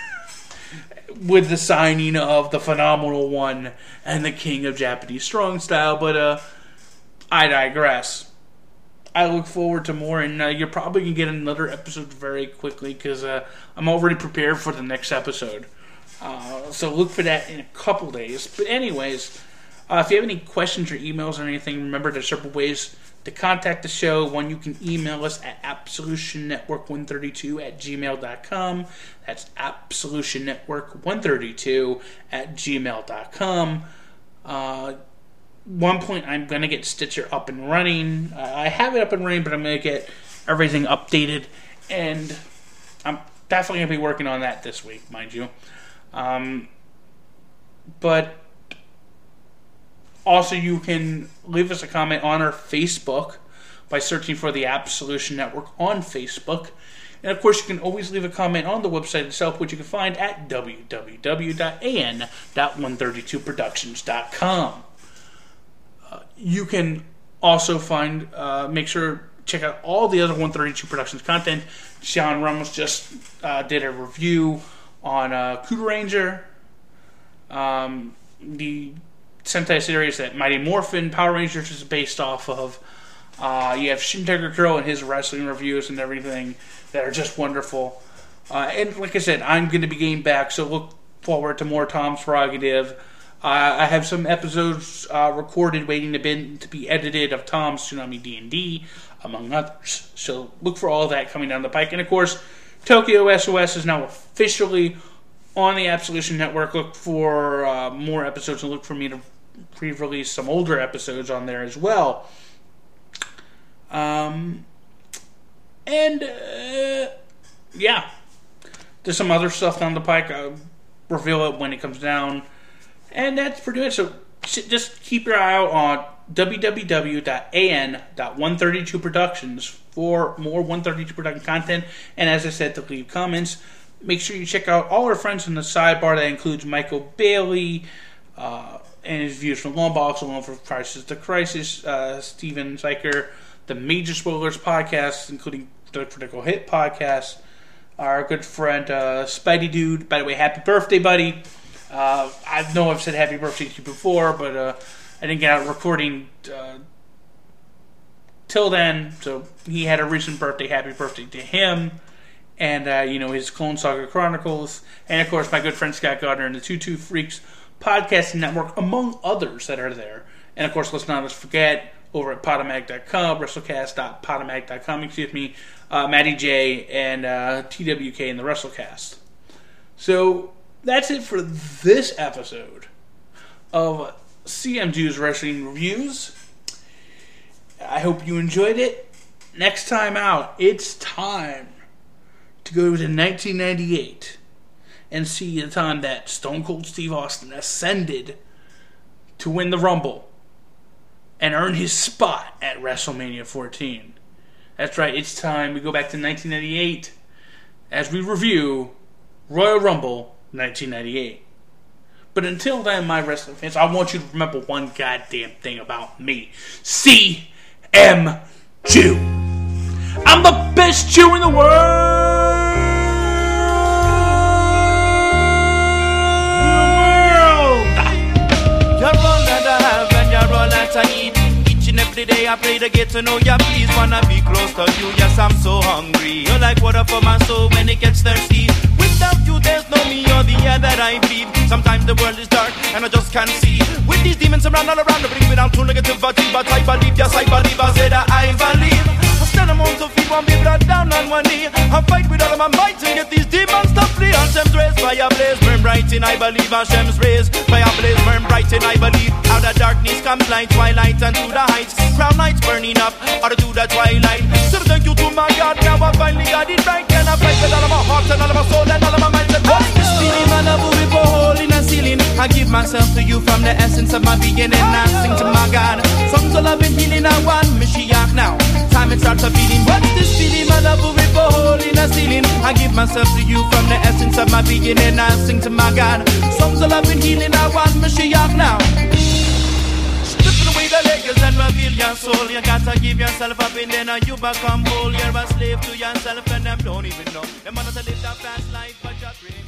with the signing of the Phenomenal One and the King of Japanese Strong Style. But uh, I digress. I look forward to more, and uh, you're probably going to get another episode very quickly because uh, I'm already prepared for the next episode. Uh, so look for that in a couple days. But anyways, uh, if you have any questions or emails or anything, remember there's several ways to contact the show. One, you can email us at absolution network one thirty-two at gmail dot com. That's absolution network one thirty-two at gmail dot com. Uh, one point, I'm going to get Stitcher up and running. Uh, I have it up and running, but I'm going to get everything updated. And I'm definitely going to be working on that this week, mind you. Um, but also, you can leave us a comment on our Facebook by searching for the Absolution Network on Facebook. And, of course, you can always leave a comment on the website itself, which you can find at w w w dot a n dot one thirty-two productions dot com. Uh, you can also find, uh, make sure, check out all the other one thirty-two Productions content. Sean Ramos just uh, did a review on uh, Kuda Ranger, um, the Sentai series that Mighty Morphin Power Rangers is based off of. Uh, you have Shin Tiger Girl and his wrestling reviews and everything that are just wonderful. Uh, and like I said, I'm going to be getting back, so look forward to more Tom's Prerogative. Uh, I have some episodes uh, recorded waiting to be, to be edited of Tom's Tsunami D and D, among others. So look for all of that coming down the pike. And of course, Tokyo S O S is now officially on the Absolution Network. Look for uh, more episodes and look for me to pre-release some older episodes on there as well. Um, and, uh, yeah. There's some other stuff down the pike. I'll reveal it when it comes down. And that's pretty much it. So just keep your eye out on w w w dot a n dot one thirty-two productions for more one thirty-two production content. And as I said, to leave comments, make sure you check out all our friends in the sidebar. That includes Michael Bailey, uh, and his views from Long Box, along for Crisis to Crisis, uh, Steven Zeiker, the Major Spoilers podcast, including the Critical Hit podcast, our good friend uh, Spidey Dude. By the way, happy birthday, buddy. Uh, I know I've said happy birthday to you before, but uh, I didn't get out recording uh, till then, so he had a recent birthday. Happy birthday to him. And, uh, you know, his Clone Saga Chronicles, and, of course, my good friend Scott Gardner and the Two Two Freaks Podcasting Network, among others that are there. And, of course, let's not forget, over at podomag dot com, wrestlecast dot podomag dot com, excuse me, uh, Matty J and uh, T W K in the WrestleCast. So that's it for this episode of C M G's Wrestling Reviews. I hope you enjoyed it. Next time out, it's time to go to nineteen ninety-eight and see the time that Stone Cold Steve Austin ascended to win the Rumble and earn his spot at WrestleMania fourteen. That's right, it's time we go back to nineteen ninety-eight as we review Royal Rumble nineteen ninety-eight. But until then, my wrestling fans, I want you to remember one goddamn thing about me. C M Jew. I'm the best Jew in the world. You're all that I have and you're all that I need. Each and every day I pray to get to know ya. Please wanna be close to you. Yes, I'm so hungry. You're like water for my soul when it gets thirsty. Without you, there's no me or the air that I breathe. Sometimes the world is dark and I just can't see. With these demons around all around, they bring me down to negativity. But I believe, yes, I believe. I said that I believe. I stand among to feet, won't be brought down on one knee. I fight with all of my might to get these demons to flee. Hashem's rays, fire blaze, burn bright in I believe. Hashem's rays, fire blaze, burn bright in I believe. Out of darkness comes light, twilight and to the heights. Crown lights burning up, out to the twilight. So thank you to my God, now I finally got it right. And I fight with all of my heart and all of my soul and all of my mind. And what's this feeling, my love, we go hole in a ceiling. I give myself to you from the essence of my being, and I sing to my God. Songs of love and healing, I want Mashiach now. Time it starts a beating. What's this feeling, my love, we go hole in a ceiling. I give myself to you from the essence of my being, and I sing to my God. Songs of love and healing, I want Mashiach now. Stripping away the layers and reveal your soul. You gotta give yourself up and then you become whole. You're a slave to yourself and them don't even know. Them wanna live that fast life, but you're dreaming.